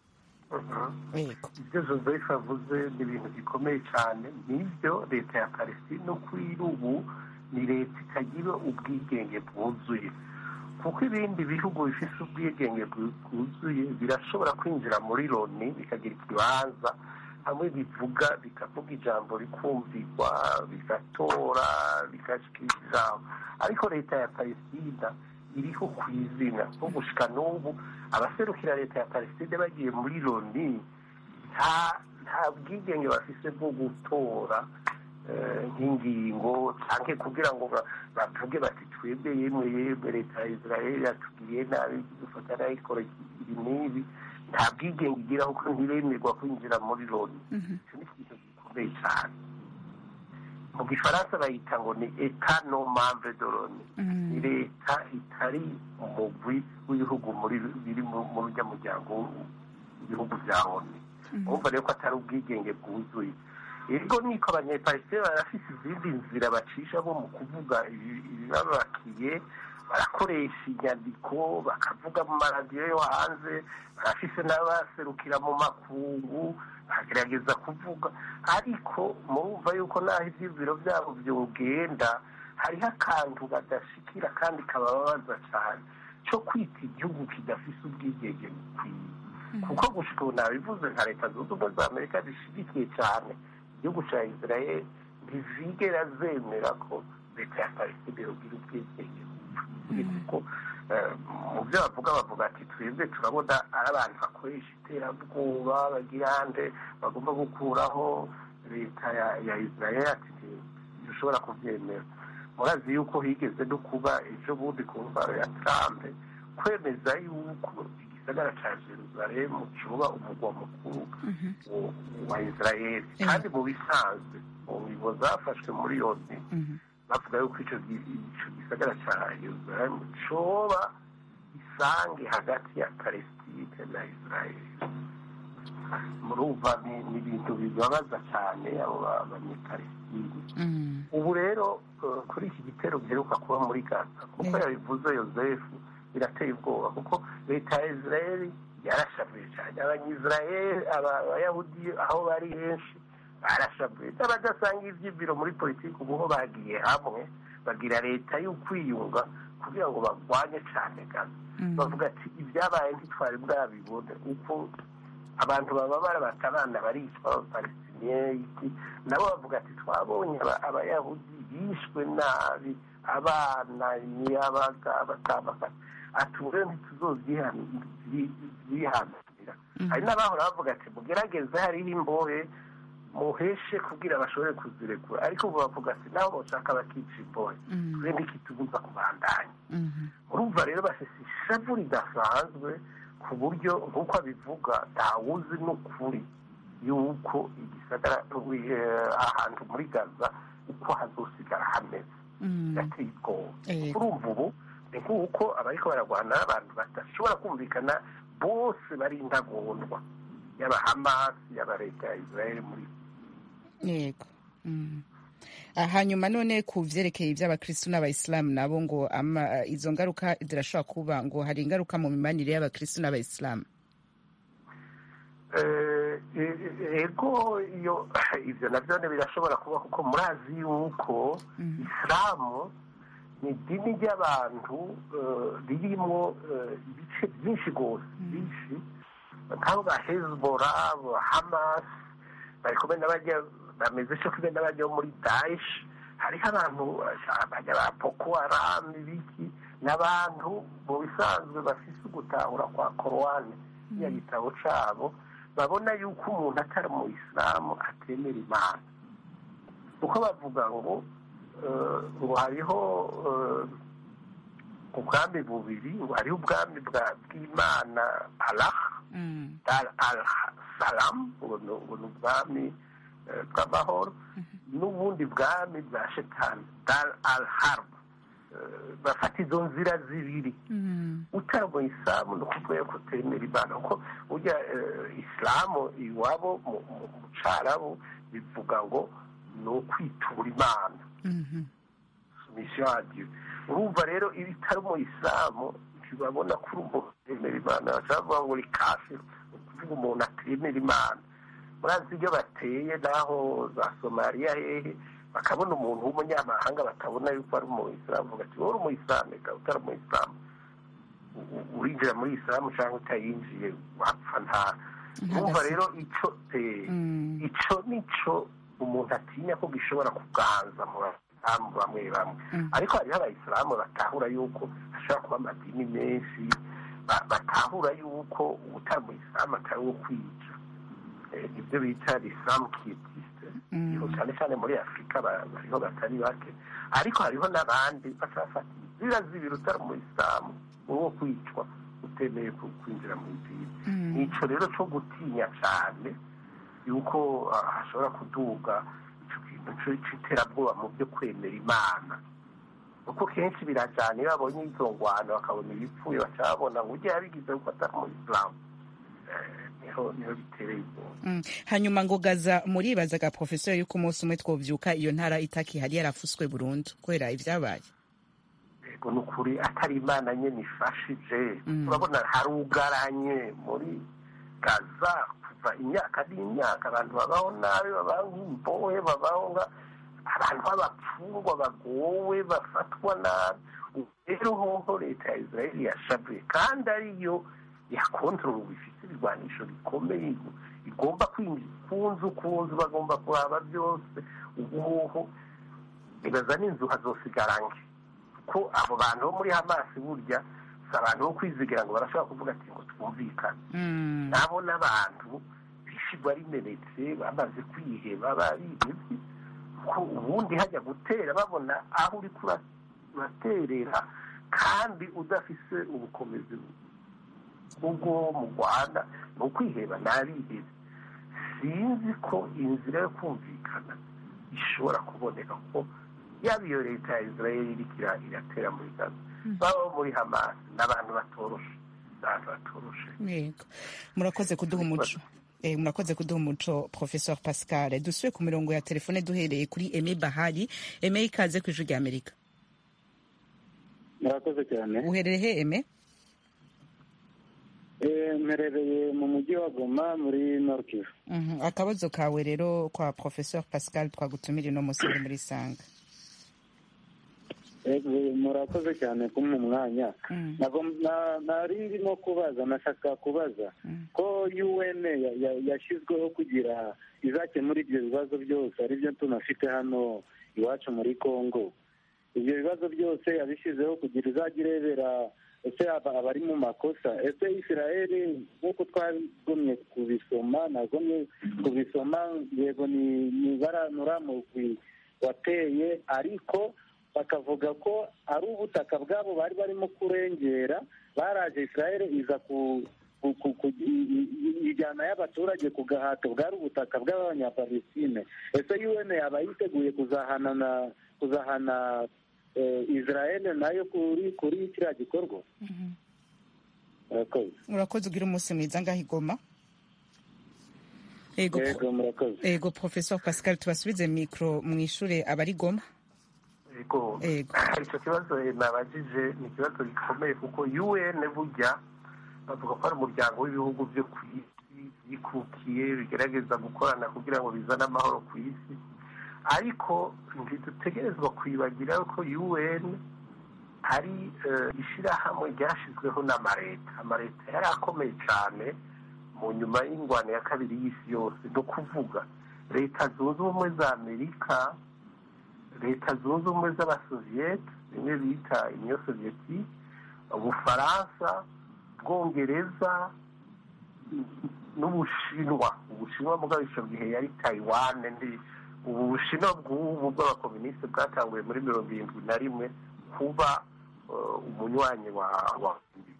Yego ibyo Joseph avuze ni ibintu bikomeye cyane nibyo leta ya Palestina kuri ubu ni leta itagira ubwigenge bwuzuye kuko ibindi bihugu bifite ubwigenge bwuzuye birashobora kwinjira muri Loni bikagira ikibanza hamwe bivuga bikavuga ijambo rikumvirwa bigatora bikashikiriza ariko leta ya Palestina iriho ku izina nko gushika n'ubu abaserukira leta ya Palestina bagiye muri Loni nta nta bwigenge bafise bwo gutora nk'ingingo canke kugira ngo bavuge bati twebwe yemwe yemwe leta ya Israel yatubwiye nabi dufata nayikora ibi n'ibi nta bwigenge igira kuko ntiremerwa kwinjira muri Loni icyo ni ikintu gikomeye cyane mu gifaransa bayita ngo ni etat non membre de l'ONU ni leta itari umugwi w'ibihugu biri mu rujya muryango w'ibihugu bya ONU urumva rero ko atari ubwigenge bwuzuye ego niko abanyepalestina barafise izindi nzira bacisha bo mu kuvuga ibibabakiye barakoresha inyandiko bakavuga mu maradiyo yo hanze barafise n'abaserukira mu makungu bagerageza kuvuga ariko murumva yuko naho ivyibiro vyabo vyogenda hariho akantu badashikira kandi kabababaza cyane cyo kwita igihugu kidafise ubwigenge bukwiye kuko gushika ubu nabivuze nka leta zunze ubumwe za Amerika zishigikiye cyane igihugu ca Israel ntizigera zemera ko leta ya Palestina yogira ubwigenge kuko mu byo bavuga bavuga ati twebwe turabona ari abantu bakoresha iterabwoba bagirande bagomba gukuraho leta ya Israel ati dushobora kubyemera murazi yuko higeze no kuba ejo bundi ku mvaro ya Trump kwemeza yuko igisagara ca Jerusalem cuba umugwa mukuru wa Israel kandi mu bisanzwe mu ngingo zafashwe muri yose bavuga yuko ico gisagara ca Jerusalem coba isange hagati ya Palestina na Israel murumva ni ibintu bibabaza cyane abo banyepalestina ubu rero kuri iki gitero giheruka kuba muri Gaza kuko yabivuze Yosefu birateye ubwoba kuko leta ya Israel yarashavuye cyane abanyisrael abayahudi aho bari henshi barashavuye n'abadasanga ivyibiro muri politiki ubu bagiye hamwe bagira leta y'ukwiyunga kugira ngo bagwanye cyane Gaza bavuga ati ibyabaye ntitwari bwabibone uko abantu baba barabata abana baricwa abapalestiniye nabo bavuga ati twabonye abayahudi bishwe nabi abana nyabaga batabaka atubure ntituzovyihanira hari n'abahora bavuga ati mugerageze hariho imbohe muheshe kugira bashobore kuzirekura ariko ubu bavuga ati nabo boshaka bakica imbohe tube nk'ikitubuza kubandanya urumva rero bafise ishavu ridasanzwe ku buryo nk'uko abivuga ntawuzi n'ukuri yuko igisagara ahantu muri Gaza uko hazosigara hameze gateye ubwoba urumva ubu ni nk'uko abariko baragwana n'abantu badashobora kumvikana bose bari intagondwa yaba Hamas yaba leta ya Israel muri
yego hanyuma none ku vyerekeye ivy'abakristu n'abayisilamu nabo ngo ama izo ngaruka zirashobora kuba ngo hari ingaruka mu mibanire y'abakristu n'abayisilamu
ego iyo ibyo nabyo birashobora kuba kuko murazi yuko isilamu ni idini ry'abantu ririmo ibice byinshi rwose byinshi nk'abo ba hezbora hamasi bari kumwe n'abajya bameze cyo kumwe n'abajya muri daesh hariho abantu bajya ba boko haram ibiki n'abantu mu bisanzwe bafise ugutahura kwa korowani ya gitabo cabo babona yuko umuntu atari mu isilamu atemera imana kuko bavuga ngo ngo hariho ubwami bubiri ngo hariho ubwami bw'imana Allah al-salam ngo ni ubwami bw'amahoro n'ubundi bwami bwa shetani al-harb bafata izo nzira zibiri utari mu isilamu ni ukuvuga ko utemera imana kuko ujya isilamu iwabo mu carabu bivuga ngo ni ukwitura imana misiyo adiyo urumva rero iyo itari mu isilamu ntibabona ko uri umuntu utemera imana bashobora kuvuga ngo uri kafiri ni ukuvuga umuntu atemera imana murazi ibyo bateye naho za somaliya hehe bakabona umuntu w'umunyamahanga batabona yuko ari mu isilamu bavuga ati wowe uri mu isilamu reka utari mu isilamu urinjira muri isilamu cyangwa utayinjiye wapfa nta urumva rero icyo icyo nicyo umuntu atinya ko gishobora kuganza mu basilamu bamwe bamwe ariko hariho abayisilamu batahura yuko hashobora kuba amadini menshi batahura yuko utari mu isilamu atari uwo kwica ibyo bita isilamu kitisite cyane cyane muri afurika bariho batari bake ariko hariho n'abandi bashafata inzira zibiri utari mu isilamu uwo kwicwa utemeye kwinjira mu idini nicyo rero cyo gutinya cyane yuko hashobora kuduga icyo kintu cy'iterabwoba mu byo kwemera imana kuko kenshi birajyana iyo babonye izo ngwano bakabona ibipfuye bacabona ngo ujye yabigize kuko atari mu isilamu niho bitereye ubwoba.
Hanyuma ngo Gaza muribazaga professeur yuko umunsi umwe twovyuka iyo ntara itakihari yarafuswe burundu kubera ivyabaye.
Yego nukuri atari imana nyene ifashije urabona harugaranye muri Gaza kuva imyaka n'imyaka abantu babaho nabi babaho imbohe babaho nga abantu b'abapfungwa bagowe bafatwa nabi rero hoho leta ya Israeli yashavuye kandi ariyo yakontorora bifite ibigwanisho bikomeye igomba kwinjiza kunzu kunzu bagomba kuraba byose ubuhoho ibaza n'inzu hazosigarange ko abo bantu bo muri Hamas burya si abantu bo kwizigira ngo barashobora kuvuga ati ngo twumvikane nabo n'abantu bishigwa rimenetse bamaze kwiheba barihebye ko ubundi hajya gutera babona aho uri kuraterera kandi udafise ubukomezi ubwo mu Rwanda ni ukwiheba nabihebe sinzi ko inzira yo kumvikana ishobora kuboneka ko yaba iyo leta ya Israeli irikira iratera muri Gaza baba muri Hamas n'abantu batoroshe n'abantu batoroshe.
Yego murakoze kuduha umuco eh murakoze kuduha umuco Professeur Pascal dusuye ku mirongo ya telefone duhereye kuri Aimé Bahari. Aimé ikaze ku ijwi rya Amerika.
Murakoze cyane.
Uherere he Aimé?
Eh merereye mu mujyi wa Goma muri Nord Kivu.
Mhm akabazo kawe rero kwa Professeur Pascal twagutumira no musinde muri Sanga.
Murakoze cyane kumwe umwanya nari ndimo kubaza nashaka kubaza ko U N yashyizweho kugira izakemura ibyo bibazo byose aribyo tunafite hano iwacu muri Congo. Ibyo bibazo byose yabishyizeho kugira izajya irebera ese abari mu makosa ese Israeli nk'uko twagomye kubisoma nagomye kubisoma yego ni baranura mu wateye ariko bakavuga ko ari ubutaka bwabo bari barimo kurengera baraje Israel iza ku ijyana y'abaturage ku gahato bwari ubutaka bw'abanyapalestine. Ese U N yaba yiteguye kuzahana na kuzahana Israel nayo kuri kuri kiriya gikorwa?
Urakoze ugira umunsi mwiza ngaho i Goma. Ego
murakoze.
Ego Professeur Pascal tubasubize micro mwishure abari Goma.
Ego icyo kibazo nabajije ni ikibazo gikomeye kuko U N burya bavuga ko ari umuryango w'ibihugu byo ku isi bikukiye bigerageza gukorana kugira ngo bizane amahoro ku isi, ariko ntidutegerezwa kwibagira ko U N ari ishyirahamwe ryashyizweho n'amareta. amareta yari akomeye cyane mu nyuma y'ingwano ya kabiri y'isi yose, no kuvuga leta zunze ubumwe za amerika, leta zunze ubumwe z'abasoviyete bimwe bita uniyo soviyetike, ubufaransa, bwongereza n'ubushinwa. ubushinwa mugabo icyo gihe yari Taiwan. ndi ubu bushinwa bw'ubu bw'abakomunisite bwatanguye muri mirongo irindwi na rimwe kuba umunywanyi wa wa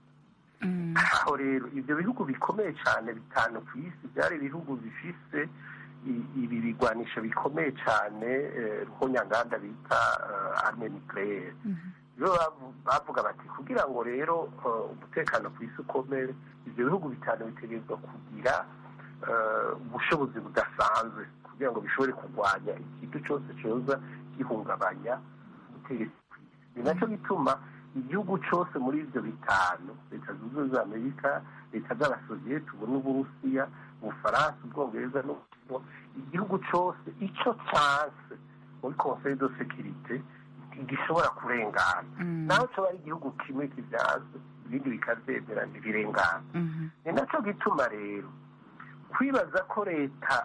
aho rero ibyo bihugu bikomeye cyane bitanu ku isi byari ibihugu bifise ibi bigwanisha bikomeye cyane ruhonyanganda bita arme nucléaire. rero bavuga bati kugira ngo rero umutekano ku isi ukomere, ibyo bihugu bitanu bitegerezwa kugira ubushobozi budasanzwe kugira ngo bishobore kurwanya ikintu cyose cyoza gihungabanya ubutegetsi. ni nacyo gituma igihugu cyose muri ibyo bitanu, leta zunze ubumwe za amerika, leta z'abasoviyete ubu n'uburusiya, ubufaransa, ubwongereza n'ubushinwa, igihugu cyose icyo cyanse muri conseil de sécurité gishobora kurengana. naho cyo ari igihugu kimwe kibyaze ibindi bikabyemera ntibirengana. ni nacyo gituma rero kwibaza ko leta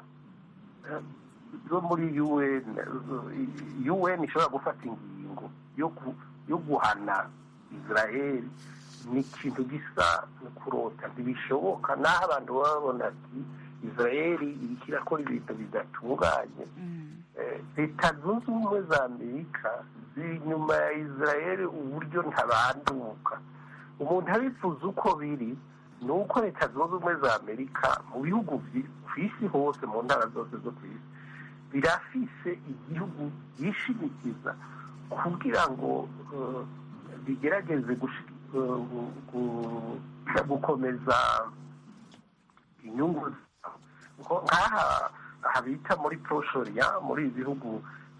zo muri U N U N ishobora gufata ingingo yo yo guhana Israel ni ikintu gisa no kurota. ntibishoboka. naho abantu baba babona ati Israel iriko irakora ibintu bidatunganye, leta zunze ubumwe za amerika ziri inyuma ya Israel uburyo ntabanduka. umuntu abifuza uko biri ni uko leta zunze ubumwe za amerika mu bihugu ku isi hose, mu ntara zose zo ku isi, birafise igihugu yishimikiza kugira ngo bigerageze gukomeza inyungu nk'aha aha bita muri proshoriya, muri ibi bihugu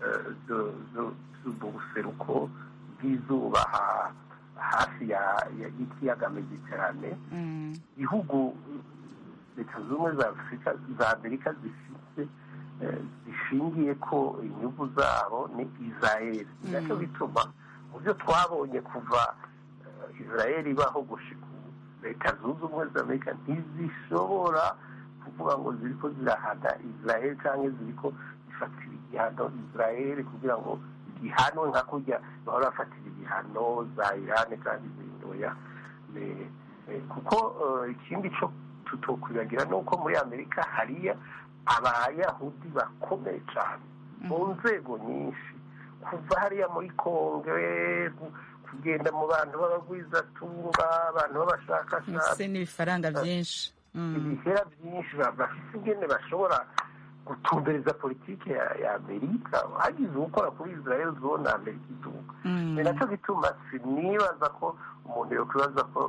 by'ubuseruko bw'izuba hafi y'ikiyaga mediterane. ibihugu leta zunze ubumwe za afurika za amerika zifite zishingiye ko inyungu zabo ni Israel. nacyo bituma mu byo twabonye kuva Israel ibaho gushika leta zunze ubumwe za amerika ntizishobora kuvuga ngo ziriko zirahana Israel cyangwa ziriko zifatira igihano Israel kugira ngo igihanwe nka kurya bahora bafatira igihano za Iran kandi zindoya. kuko ikindi cyo tutokwibagira ni uko muri amerika hariya abayahudi bakomeye cyane mu nzego nyinshi, kuva hariya muri kongere kugenda mu bantu b'abagwizatunga, abantu b'abashakashatsi
n'ibifaranga byinshi,
ibihera byinshi bafite ingene bashobora gutumbereza politiki ya amerika. hagize ukora kuri Israel zona amerika iduka. ni nacyo gituma sinibaza ko umuntu yokwibaza ko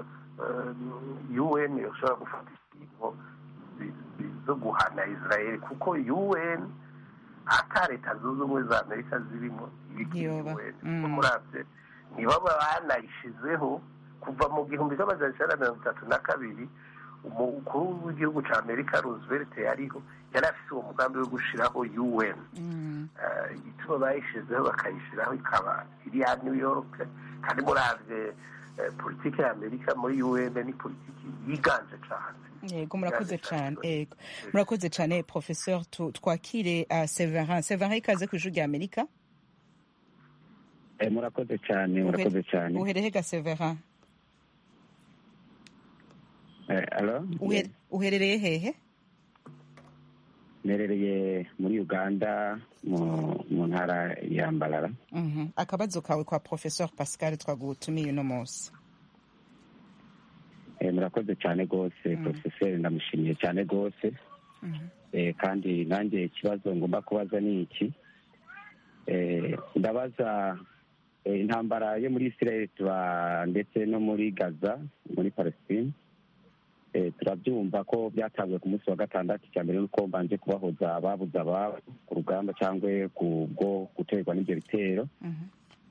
U N yoshobora gufata ingingo zo guhana Israel, kuko U N ata leta zunze ubumwe za amerika zirimo murabye nibo banayishizeho kuva mu gihumbi cy'amajana icyenda mirongo itatu na kabiri. umukuru w'igihugu cya amerika Roosevelt yariho yari afite uwo mugambi wo gushyiraho U N. igituma bayishyizeho bakayishyiraho ikaba iri ya New York, kandi murabye politiki ya amerika muri U N ni politiki yiganje cyane.
yego murakoze cyane. yego murakoze cyane professeur. twakire Severin. Severin, ikaze ku ijwi rya amerika.
murakoze cyane murakoze cyane.
uhereye ga Severin?
Alo?
uherereye hehe?
nerereye muri Uganda mu ntara ya Mbarara.
akabazo kawe kwa professeur Pascal twagutumiye uno munsi.
murakoze cyane rwose professeur, ndamushimiye cyane rwose. kandi nanjye ikibazo ngomba kubaza ni iki. ndabaza intambara yo muri Israel ndetse no muri Gaza muri Palestine. turabyumva ko byatanzwe ku munsi wa gatandatu. cya mbere nuko mbanje kubahoza ababuze ababo ku rugamba cyangwa ku bwo guterwa n'ibyo bitero.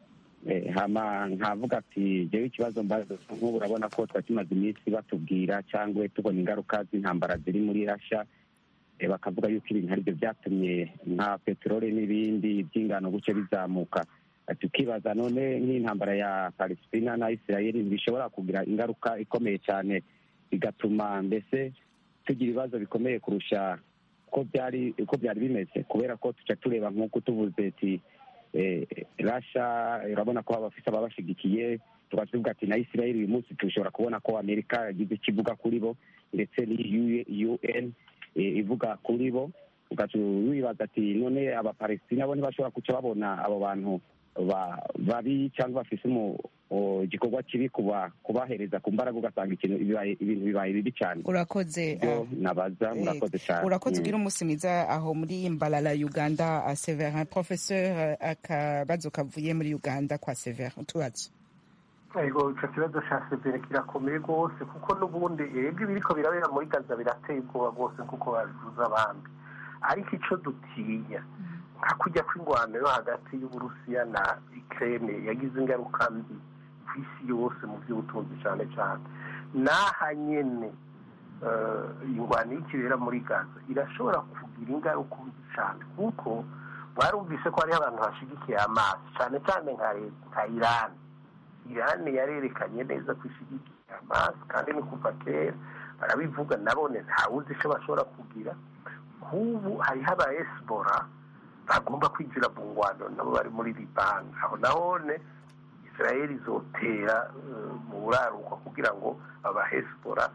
hama nkavuga ati jewe ikibazo mbazo nk'ubu urabona ko twari tumaze iminsi batubwira cyangwa tubona ingaruka z'intambara ziri muri Russia, bakavuga yuko ibintu aribyo byatumye nka peteroli n'ibindi by'ingano gutyo bizamuka. Tukibaza none nk'intambara ya Palestina na Israel bishobora kugira ingaruka ikomeye cyane, bigatuma mbese tugira ibibazo bikomeye kurusha ko byari uko byari bimeze, kubera ko tuca tureba nk'uko tuvuze ati Russia urabona ko abafite ababashigikiye, tukavuga ati na Israel uyu munsi tushobora kubona ko Amerika yagize ikivuga kuri bo ndetse ni U N ivuga kuri bo. Wibaza ati none abapalestina bo ntibashobora kuca babona abo bantu babi cyangwa bafise igikorwa kibi kubahereza ku mbaraga, ugasanga ikintu ibintu bibaye bibi cyane.
Urakoze
nabaza murakoze cyane.
Urakoze ugira umunsi mwiza aho muri Mbalala Uganda. Severin, professeur, akabazo kavuye muri Uganda kwa Severin, utubazo.
Ego ico kibazo ca Severin kirakomeye rwose, kuko n'ubundi ego ibiriko birabera muri Gaza birateye ubwoba rwose kuko babivuze abandi, ariko ico dutinya nka kujya kw'ingwano yo hagati y'Uburusiya na Ukraine yagize ingaruka mbi ku isi yose mu by'ubutunzi cyane cyane. Naha nyene ingwano y'ikibera muri Gaza irashobora kugira ingaruka mbi cyane, kuko barumvise ko hariho abantu bashigikiye Hamas cyane cyane nka Iran. Iran yarerekanye neza ko ishigikiye Hamas, kandi ni kuva kera barabivuga, nabone ntawuzi icyo bashobora kugira. Nk'ubu hariho aba Hezbollah bagomba kwinjira mu ngwano, nabo bari muri Liban. Aho nahone Israel izotera mu buraruko kugira ngo aba Hezbollah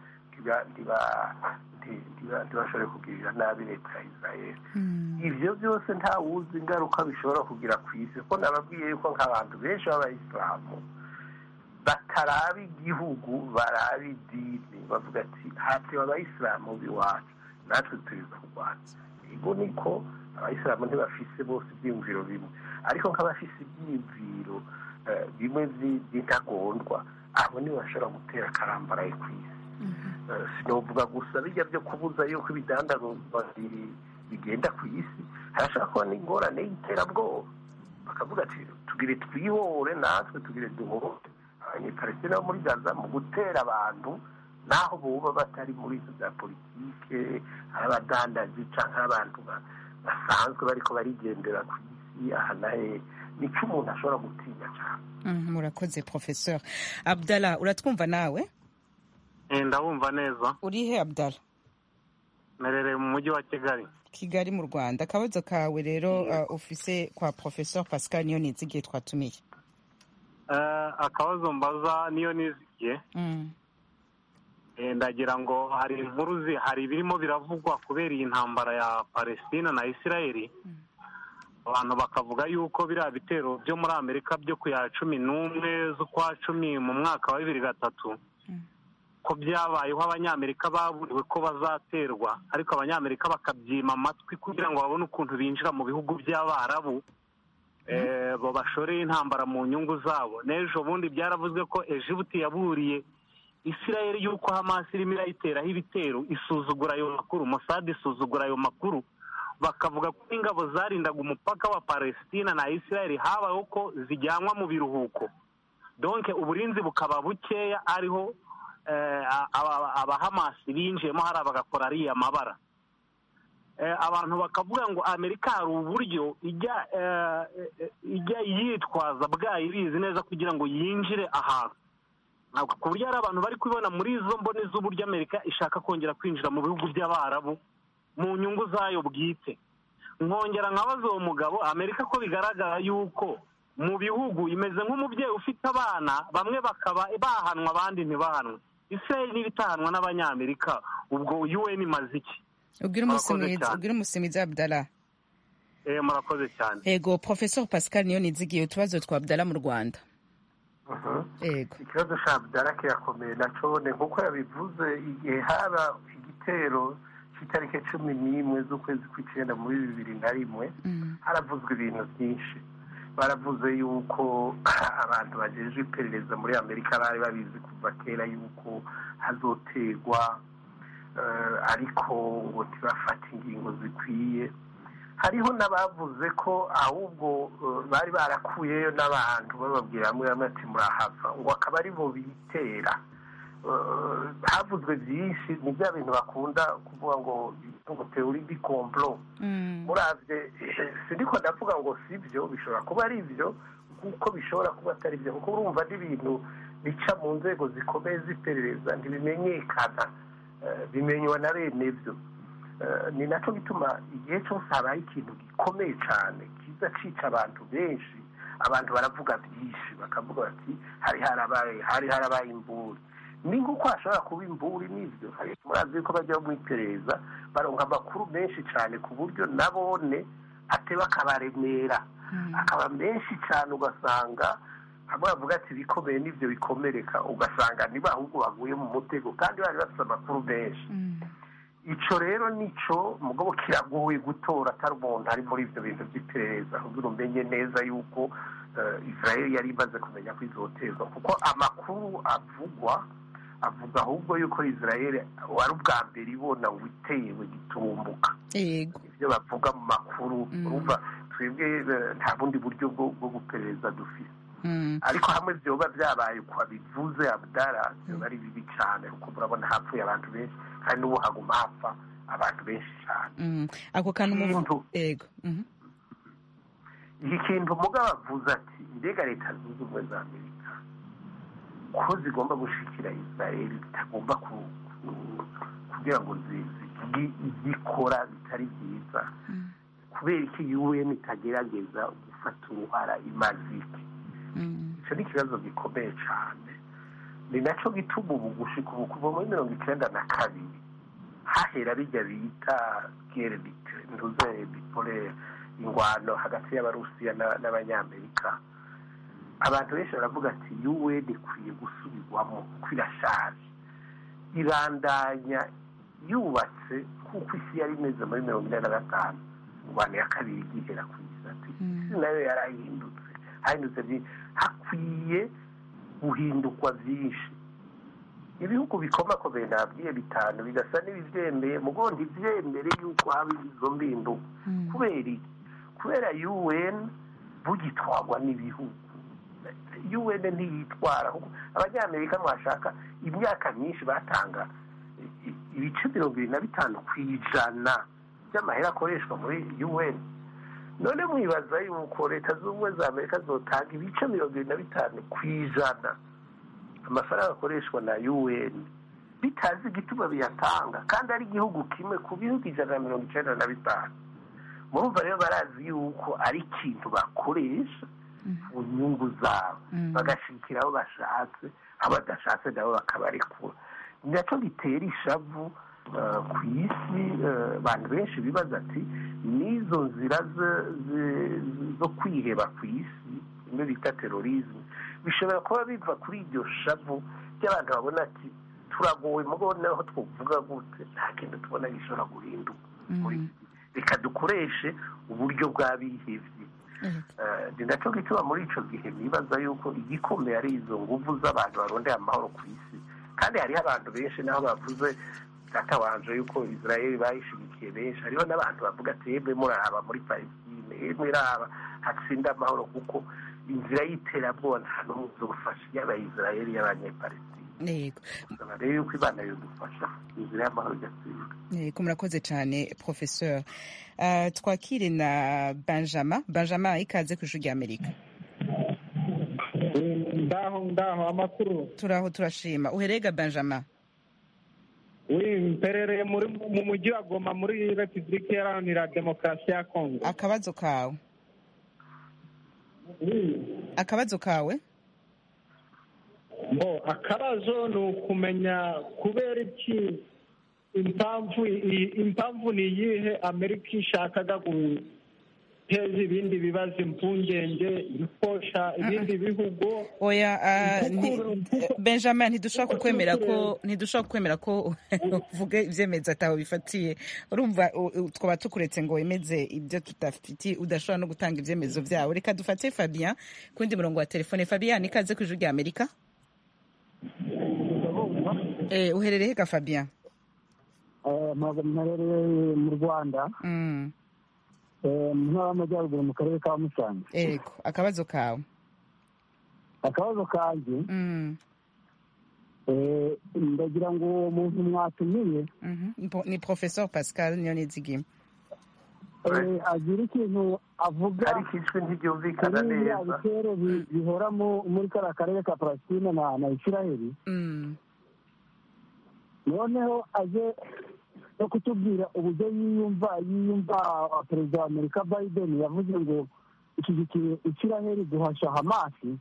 ntibashobore kugirira nabi leta ya Israel. Ivyo byose ntawuzi ingaruka bishobora kugira ku isi, ko nababwiye yuko nk'abantu benshi b'abayisilamu bataraba igihugu baraba idini, bavuga ati hatewe abayisilamu b'iwacu natwe turi kurwanya. Ego niko abayisilamu ntibafise bose ibyiyumviro bimwe, ariko nk'abafise ibyiyumviro bimwe by'intagondwa, abo nibo bashobora gutera akarambaraye ku isi. Sinovuga gusa bijya byo kubuza yuko ibidandazwa bigenda ku isi, harashobora kuba n'ingorane y'iterabwoba, bakavuga ati tugire twihore natwe tugire duhore abanyepalestina bo muri Gaza mu gutera abantu naho boba batari muri izo za politike, ari abadandazi cyangwa abantu basanzwe bariko barigendera ku isi aha nahe. Nico umuntu ashobora gutinya cyane.
Murakoze professeur. Abdallah, uratwumva nawe?
Ndabumva neza.
Uri he Abdallah?
Merere mu mujyi wa Kigali.
Kigali mu Rwanda. Akabazo kawe rero uh, ufise kwa professeur Pascal Niyonizigiye twatumiye.
Uh, akabazo mbaza Niyonizigiye. Mm. E, ndagira ngo hari inkuru zi hari birimo biravugwa kubera iyi ntambara ya Palestina na Israeli. Mm. Abantu bakavuga yuko biriya bitero byo muri Amerika byo ku ya cumi n'umwe z'ukwa cumi mu mwaka wa bibiri gatatu ko byabayeho abanyamerika baburiwe ko bazaterwa, ariko abanyamerika bakabyima amatwi kugira ngo babone ukuntu binjira mu bihugu by'Abarabu eh bo bashoreye intambara mu nyungu zabo. N'ejo bundi byaravuzwe ko Egiputi yaburiye Israel yuko Hamas irimo irayiteraho ibitero, isuzugura ayo makuru, Mossad isuzugura ayo makuru, bakavuga ko ingabo zarindaga umupaka wa Palestina na Israel habaho ko zijyanwa mu biruhuko, donc uburinzi bukaba bukeya, ariho aba Hamas binjiyemo hari abagakora ariya mabara. Abantu bakavuga ngo Amerika hari uburyo ijya ijya yitwaza bwayo ibizi neza kugira ngo yinjire ahantu, ku buryo hari abantu bari kubibona muri izo mboni z'uburyo Amerika ishaka kongera kwinjira mu bihugu by'Abarabu mu nyungu zayo bwite. Nkongera nkabaza uwo mugabo, Amerika ko bigaragara yuko mu bihugu imeze nk'umubyeyi ufite abana, bamwe bakaba bahanwa abandi ntibahanwe. Israel n'ibitahanwa n'abanyamerika, ubwo U N imaze iki?
Ubwira umusimwiza, ubwira umusimwiza Abdallah.
Eh murakoze cyane.
Ego professeur Pascal Niyonizigiye, utubazo twa Abdallah mu Rwanda.
Aha. Ego. Ikibazo cya Abdallah kirakomeye naco, ne nkuko yabivuze, igihe haba igitero itariki cumi n'imwe z'ukwezi kw'icyenda muri bibiri na rimwe haravuzwe ibintu byinshi. Baravuze yuko abantu bajeje iperereza muri Amerika bari babizi kuva kera yuko hazoterwa, ariko ngo ntibafate ingingo zikwiye. hariho n'abavuze ko ahubwo bari barakuyeyo n'abantu bababwira hamwe hamwe ati murahava ngo akaba ari bo bitera. Havuzwe byinshi ni bya bintu bakunda kuvuga ngo ngo teori di complot. Muravye sindiko ndavuga ngo sibyo, bishobora kuba ari ibyo kuko bishobora kuba atari byo, kuko urumva n'ibintu bica mu nzego zikomeye z'iperereza ntibimenyekana, bimenywa na bene byo. Ni nacyo bituma igihe cyose habaye ikintu gikomeye cyane kiza cica abantu benshi, abantu baravuga byinshi bakavuga bati hari harabaye hari harabaye imburi. Ni nk'uko hashobora kuba imburi n'ibyo, murazi ko bajya mu iperereza baronka amakuru menshi cyane ku buryo nabone ateba akabaremera akaba menshi cyane, ugasanga hamwe bavuga ati bikomeye n'ibyo bikomereka, ugasanga niba ahubwo baguye mu mutego kandi bari bafite amakuru menshi. Ico rero nico mugabo kiragoye gutora atari umuntu ari muri ibyo bintu by'iperereza kugira umenye neza yuko Israel yari imaze kumenya ko izotezwa, kuko amakuru avugwa avuga ahubwo yuko Israel wari ubwa mbere ibona ngo itewe gitumbuka. Yego, ibyo bavuga mu makuru urumva twebwe nta bundi buryo bwo guperereza dufite. Ariko hamwe byoba byabaye kwa bivuze Abdara byoba ari bibi cyane kuko murabona hapfuye abantu benshi kandi n'ubu haguma hapfa abantu benshi cyane.
Ako kantu muvuga yego.
Iki kintu mugabo avuze ati mbega leta zunze ubumwe za Amerika ko zigomba gushikira Israel bitagomba kugira ngo zikora bitari byiza, kubera iki U N itagerageza gufata uruhara imaziki. Icyo ni ikibazo gikomeye cyane, ni nacyo gituma ubu gushika ubu kuva muri mirongo icyenda na kabiri hahera bijya bita guerre bipolaire, ingwano hagati y'Abarusiya n'Abanyamerika. Abantu benshi baravuga ati U N ikwiye gusubirwamo kuko irashaje, irandanya yubatse kuko isi yari imeze muri mirongo ine na gatanu ingwano ya kabiri igihera ku isi. Ati isi nayo yarahindutse, hahindutse byinshi, hakwiye guhindukwa byinshi. Ibihugu bikomakomeye nabwiye bitanu bigasa n'ibivyemeye mugo ntivyemere yuko haba izo mbinduka. Kubera iki? Kubera U N bugitwagwa n'ibihugu. U N ntiyitwara kuko Abanyamerika mwashaka imyaka myinshi batanga ibice mirongo ibiri na bitanu ku ijana by'amahera akoreshwa muri U N. None mwibaza yuko leta z'ubumwe za Amerika zotanga ibice mirongo ibiri na bitanu ku ijana amafaranga akoreshwa na U N bitazi igituma biyatanga, kandi ari igihugu kimwe ku bihugu ijana na mirongo icyenda na bitanu. Murumva rero barazi yuko ari ikintu bakoresha ku nyungu zabo, bagashikira aho bashatse, aho badashatse nabo bakabarekura. Nacyo gitera ishavu ku isi. Abantu benshi bibaza ati n'izo nzira zo kwiheba ku isi imwe bita terorisme bishobora kuba biva kuri iryo shavu ry'abantu babona ati turagowe mugo naho twovuga gute nta kintu tubona gishobora guhinduka, reka dukoreshe uburyo bw'abihevye. Ni nacyo gituma muri ico gihe nibaza yuko igikomeye ari izo nguvu z'abantu barondera amahoro ku isi. Kandi hariho abantu benshi naho bavuze data wanje yuko Israel bayishigikiye benshi, hariho n'abantu bavuga ati yebwe murahaba muri Palestine, yebwe iraba hatsinda amahoro kuko inzira y'iterabwoba nta n'umwe uzofasha yaba Israel y'Abanyepalestine. Yego, rero yuko Imana yodufasha inzira y'amahoro igatsinda.
Yego, murakoze cyane Professeur. Uh, twakire na Benjamin. Benjamin, ikaze ku Ijwi ry'Amerika.
Ndaho ndaho amakuru.
Turaho turashima. Uherega Benjamin?
Oui, mperereye muri mu mujyi wa Goma muri Republika Iharanira Demokarasi ya Kongo.
Akabazo kawe? Akabazo kawe?
Bo, akabazo ni ukumenya kubera iki impamvu impamvu ni iyihe Amerika ishakaga guteza ibindi bibazo impungenge ikosha ibindi bihugu.
Oya, Benjamin, ntidushobora kukwemera ko ntidushobora kukwemera ko uvuge ivyemeza ataho bifatiye. Urumva twaba tukuretse ngo wemeze ibyo tutafiti, udashobora no gutanga ivyemezo vyawe. Reka dufate Fabien kundi murongo wa telefone. Fabien, ikaze ku Ijwi ry'Amerika. Eh, uherereye ka Fabien?
Eh, mperereye mu Rwanda.
Mm.
mu ntara y'amajyaruguru mu karere ka Musanze.
Yego, akabazo kawe.
Akabazo kanjye ndagira ngo uwo muntu mwatumiye
ni Professeur Pascal Niyonizigima
agira ikintu avuga
ariko ijwi ntiryumvikana neza
ibitero bihora muri kariya karere ka Palestine na Israeli. Noneho aje no kutubwira uburyo yiyumva yiyumva perezida wa Amerika Biden yavuze ngo ishyigikiye Israeli guhasha Hamasi,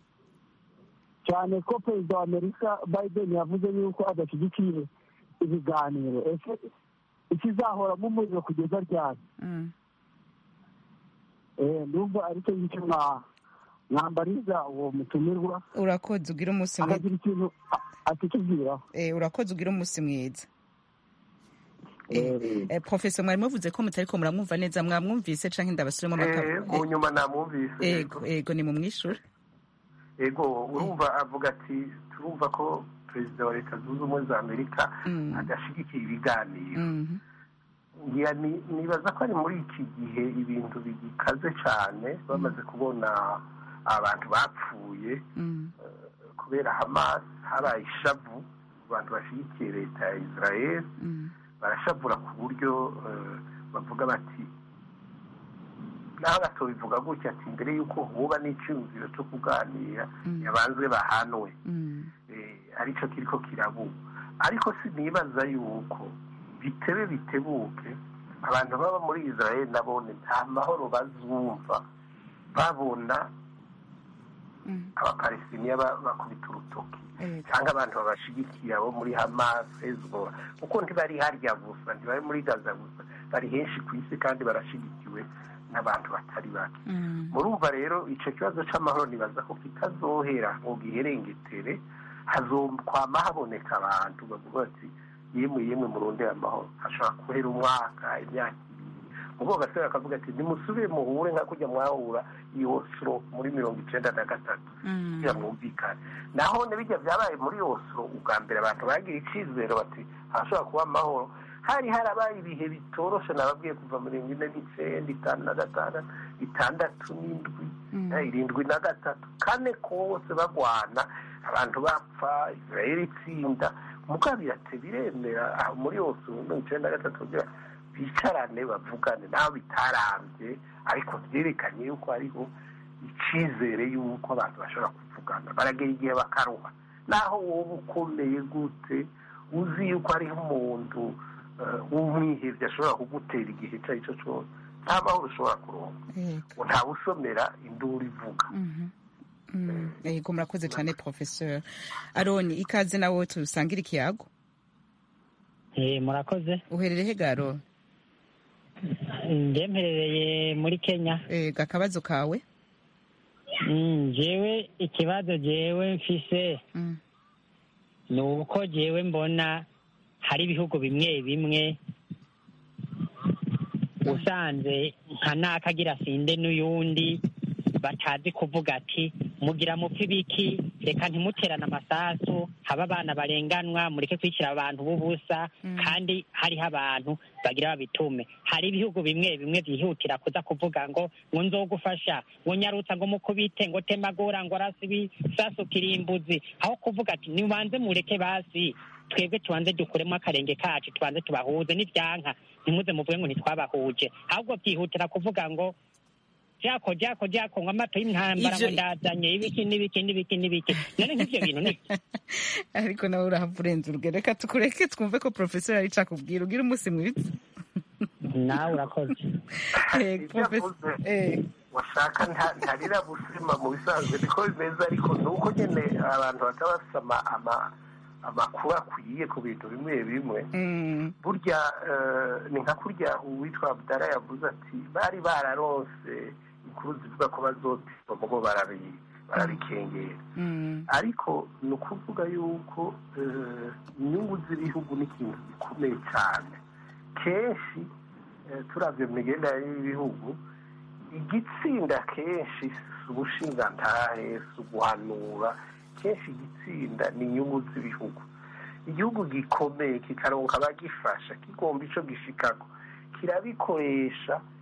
cyane ko perezida wa Amerika Biden yavuze yuko adashyigikiye ibiganiro. Ese ikizahoramo umuriro kugeza ryari? Ndumva aricyo ngicyo mwambariza uwo mutumirwa.
Urakoze ugira umunsi mwiza.
Akagira ikintu atitubwiraho.
Urakoze ugira umunsi mwiza. Professor mwari muvuze ko mutariko muramwumva neza, mwamwumvise canke ndabasubiremo
amakuru? Mu nyuma namwumvise.
Yego, yego ni mu mwishura.
Yego, urumva avuga ati turumva ko perezida wa Leta Zunze Ubumwe za Amerika adashigikiye ibiganiro. Nibaza ko ari muri iki gihe ibintu bigikaze cyane, bamaze kubona abantu bapfuye kubera Hamas, habaye ishavu abantu bashigikiye leta ya Israel, barashavura ku buryo bavuga bati naho batobivuga gutya ati mbere y'uko huba n'icyumviro cyo kuganira yabanzwe bahanwe, aricyo kiriko kirabuba. Ariko sinibaza yuko bitebe bitebuke abantu baba muri Israel nabone nta mahoro bazumva babona abapalestiniya bakubita urutoki cyangwa abantu babashigikiye abo muri Hamas, Hezbollah, kuko ntibari harya gusa, ntibari muri Gaza gusa, bari henshi ku isi kandi barashigikiwe n'abantu batari bake. Murumva rero icyo kibazo cy'amahoro nibaza ko kitazohera ngo giherengetere, hazokwama haboneka abantu bavuga bati yemwe yemwe murondera amahoro. Hashobora kuhera umwaka, imyaka ibiri, ubwo gasore akavuga ati nimusubire muhure nka kujya mwahura i Oslo muri mirongo icenda na gatatu kugira mwumvikane. Naho nebijya byabaye muri Oslo ubwa mbere abantu bagira icizero bati hashobora kuba amahoro, hari harabaye ibihe bitoroshe nababwiye kuva mirongo ine n'icenda, itanu na gatandatu, itandatu n'indwi, irindwi na gatatu, kane kose bagwana abantu bapfa, Israel itsinda. Mugabirate biremera aho muri yose mirongo icenda na gatatu kugira bicarane bavugane, naho bitarambye ariko byerekanye yuko hariho icizere yuko abantu bashobora kuvugana, baragera igihe bakaruha. Naho wowe ukomeye gute uzi yuko hariho umuntu w'umwihebye ashobora kugutera igihe icyo ari cyo cyose, nta mahoro ushobora kuronka, ntawe usomera induru ivuga.
Yego, murakoze cyane Professeur Aroni, ikaze nawe tusangira ikiyago.
Eh, murakoze.
Uherereye he Garo?
Ndemperereye muri Kenya.
Eh, gakabazo kawe?
Mm, jewe ikibazo jewe mfise. Mm. Nuko jewe mbona hari ibihugu bimwe bimwe usanze nka nakagira sinde n'uyundi batazi kuvuga ati mugira mupfi biki, reka ntimuterana amasasu, haba abana barenganwa, mureke kwicira abantu b'ubusa. Mm. Kandi hariho abantu bagira babitume. Hari ibihugu bimwe bimwe byihutira kuza kuvuga ngo ngo nzogufasha, ngo nyarutsa, ngo mukubite, ngo temagura, ngo arasi bisasu kirimbuzi, aho kuvuga ati nibanze mureke basi twebwe tubanze dukuremo akarenge kacu, tubanze tubahuze, n'ivyanka ntimuze muvuge ngo ntitwabahuje, ahubwo byihutira kuvuga ngo jako jako jako ngo amato y'intambara ngo ndazanye ibiki n'ibiki n'ibiki n'ibiki. None nk'ivyo bintu ni
ariko nawe urahavurenza urugero. Reka tukureke twumve ko Professor ari cakubwira. Ugira umunsi mwiza.
Nawe urakoze.
Eh, Professor eh washaka ntarira busima mu bisanzwe niko bimeze, ariko nuko nyene abantu batabasama ama amakuru akwiye ku bintu bimwe bimwe. Burya ni nka kurya uwitwa Abdara yavuze ati bari bararonse inkuru zivuga ko bazotiba mugo barabikengera. Ariko ni ukuvuga yuko inyungu z'ibihugu ni ikintu gikomeye cyane. Kenshi turavye mu migendere y'ibihugu, igitsinda kenshi si ubushingantahe, si uguhanura, kenshi igitsinda ni inyungu z'ibihugu. Igihugu gikomeye kikaronka abagifasha, kigomba ico gishikako, kirabikoresha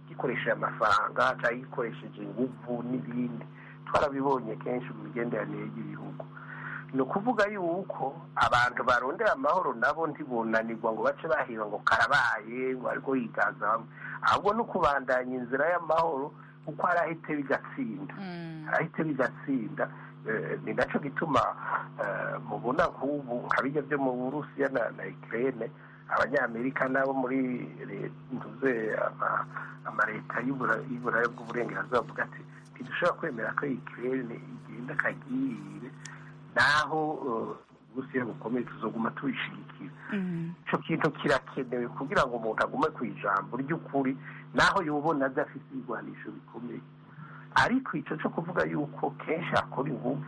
gikoresheje amafaranga cyangwa gikoresheje inguvu n'ibindi twarabibonye kenshi mu migenderanire y'ibihugu. ni ukuvuga yuko abantu barondera amahoro nabo ntibunanirwa ngo bace bahira ngo karabaye ngo ariko yigaza bamwe, ahubwo no kubandanya inzira y'amahoro kuko harahite bigatsinda harahite bigatsinda. Ni nacyo gituma mubona nk'ubu nka bijya byo mu Burusiya na Ukraine, abanyamerika nabo muri ntuze amaleta y'uburaya bw'uburengerazuba bavuga ati ntidushobora kwemera ko Ukraine igenda kagire naho Burusiya bukomeye tuzoguma tubishigikira. Ico kintu kirakenewe kugira ngo umuntu agume ku ijambo ry'ukuri naho yubona adafite ibigwanisho bikomeye. Ariko icyo cyo kuvuga yuko kenshi akora ingufu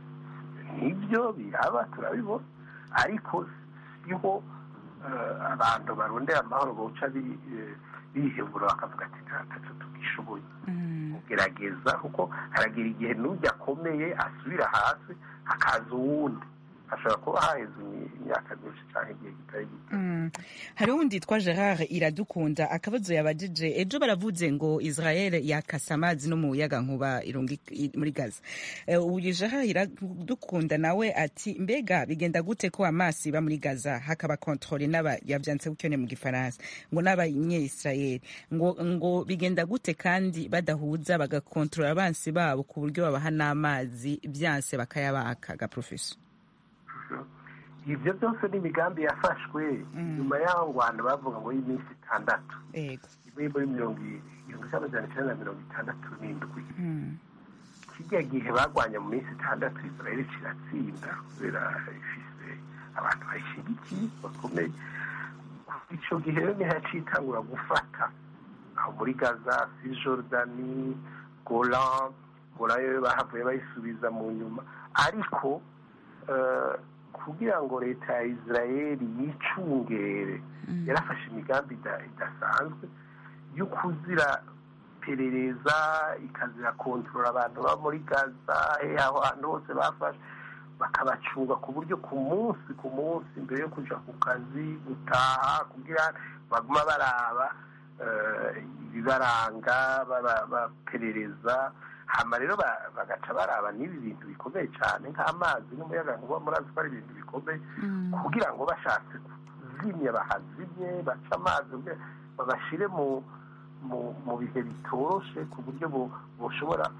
nibyo biraba turabibona, ariko siho abantu barondera amahoro bawuca bihebura bakavuga ati ntacyo tugishoboye kugerageza, kuko haragira igihe n'ujya akomeye asubira hasi hakaza uwundi, hashobora kuba haheze imyaka myinshi cyane igihe kitari gito.
Hari uwundi yitwa Gerard Iradukunda, akabazo yabajije ejo baravuze ngo Israel yakasa amazi no mu muyaga nkuba muri Gaza. Uyu Gerard Iradukunda nawe ati mbega bigenda gute ko amazi ba muri Gaza hakaba controle n'aba yavyanditse kucyone mu gifaransa ngo n'abanye Israel ngo ngo bigenda gute kandi badahuza bagakontrola abansi babo ku buryo babaha n'amazi byanse bakayabaka ga professor?
Ibyo byose ni imigambi yafashwe nyuma y'aho ngo abantu bavuga ngo y'iminsi itandatu muri mirongo igihumbi kimwe magana cyenda na mirongo itandatu n'indwi. Kijya gihe bagwanya mu minsi itandatu Israel kiratsinda kubera ifise abantu bayishigikiye bakomeye. Icyo gihe rero niho yacitangura gufata aho muri Gaza, Cisjordani, Golan, Golan yo bahavuye bayisubiza mu nyuma, ariko kugira ngo leta ya Israel yicungere yarafashe imigambi idasanzwe yo kuzira perereza, ikazira kontrola abantu baba muri Gaza, aho hantu hose bafashe bakabacunga ku buryo ku munsi ku munsi mbere yo kuja ku kazi gutaha kugira baguma baraba ibibaranga baperereza. Hama rero bagaca baraba n'ibi bintu bikomeye cyane nk'amazi n'umuyaga nkuba, murazi ko ari ibintu bikomeye, kugira ngo bashatse kuzimya bahazimye, baca amazi babashire mu mu bihe bitoroshe ku buryo bushobora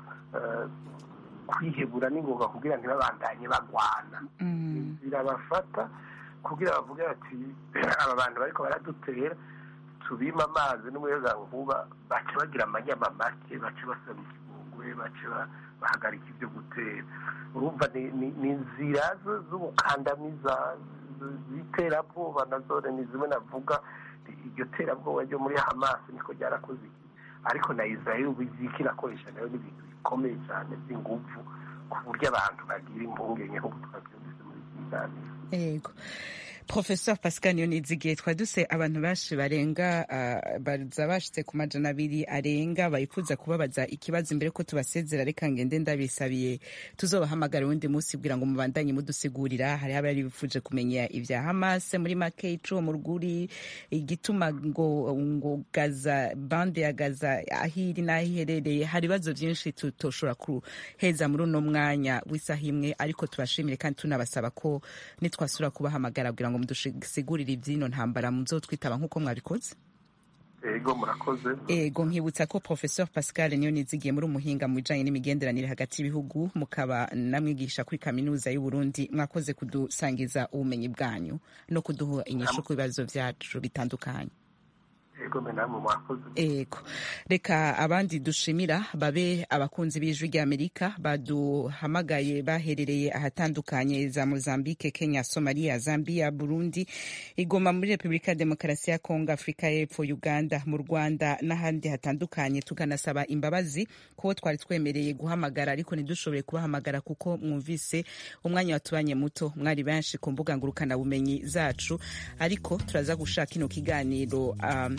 kwihebura n'ingoga kugira ntibabandanye bagwana. Birabafata kugira bavuge ati aba bantu bariko baradutera tubima amazi n'umuyaga nkuba, baca bagira amanyama make, baca basaba bace bahagarika ibyo gutera. Urumva ni inzira z'ubukandamiza z'iterabwoba, nazo ni zimwe navuga. Iryo terabwoba ryo muri Hamas niko ryarakoze, ariko na Israel ubu iziki irakoresha nayo n'ibintu bikomeye cyane by'ingufu ku buryo abantu bagira impungenge nk'uko twabyumvise muri Sudani.
Yego. Professor Pascal Niyonizigiye, twaduse abantu bashi barenga uh, baza bashitse ku majana abiri arenga bayifuza kubabaza ikibazo imbere ko tubasezera. Reka ngende ndabisabiye tuzobahamagara undi munsi kugira ngo mubandanye mudusigurira. Hari abari bifuje kumenya ivya Hamas muri make ico mu ruguri igituma ngo ngo Gaza, bande ya Gaza ahiri nahiherereye. Hari bazo byinshi tutoshora kuheza muri uno mwanya wisahimwe, ariko tubashimire kandi tunabasaba ko nitwasura kubahamagara kugira ngo mudusigurire ibyino ntambara muzotwitaba nk'uko mwabikoze.
Ego murakoze.
Ego nkibutsa ko Professor Pascal Niyonizigiye muri umuhinga mu bijanye n'imigenderanire hagati y'ibihugu, mukaba namwigisha kuri kaminuza y'u Burundi. Mwakoze kudusangiza ubumenyi bwanyu no kuduha inyishu ku bibazo vyacu bitandukanye.
Ego menamu mwakoze.
Ego reka abandi dushimira babe abakunzi b'ijwi rya Amerika baduhamagaye baherereye ahatandukanye za Mozambique, Kenya, Somalia, Zambia, Burundi, Igoma muri Republika ya Demokarasi ya Kongo, Afrika y'Epfo, Uganda, mu Rwanda n'ahandi hatandukanye. Tukanasaba imbabazi ko twari twemereye guhamagara ariko ntidushobore kubahamagara kuko mwumvise umwanya watubanye muto, mwari benshi ku mbuga ngurukana bumenyi zacu, ariko turaza gushaka ino kiganiro um,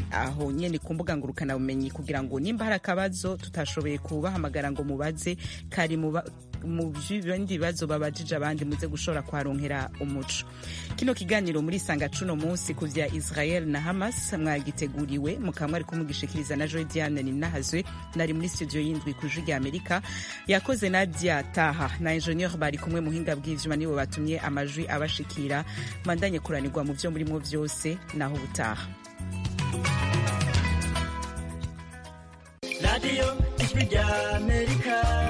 aho nyene ku mbuga ngurukana bumenyi kugira ngo nimba hari akabazo tutashoboye kubahamagara ngo mubaze kari muba mu bindi bibazo babajije abandi muze gushobora kwaronkera umuco. Kino kiganiro muri sanga cuno munsi ku vya Israel na Hamas mwagiteguriwe mukamwe ari kumugishikiriza na Joy Diane Ninahazwe nari muri studio yindwi ku Jwi Amerika yakoze Nadia Taha na engineer bari kumwe muhinga bw'ivyuma nibo batumye amajwi abashikira mandanye kuranirwa mu vyo muri mwo vyose naho ubutaha.
Radio Ijwi Amerika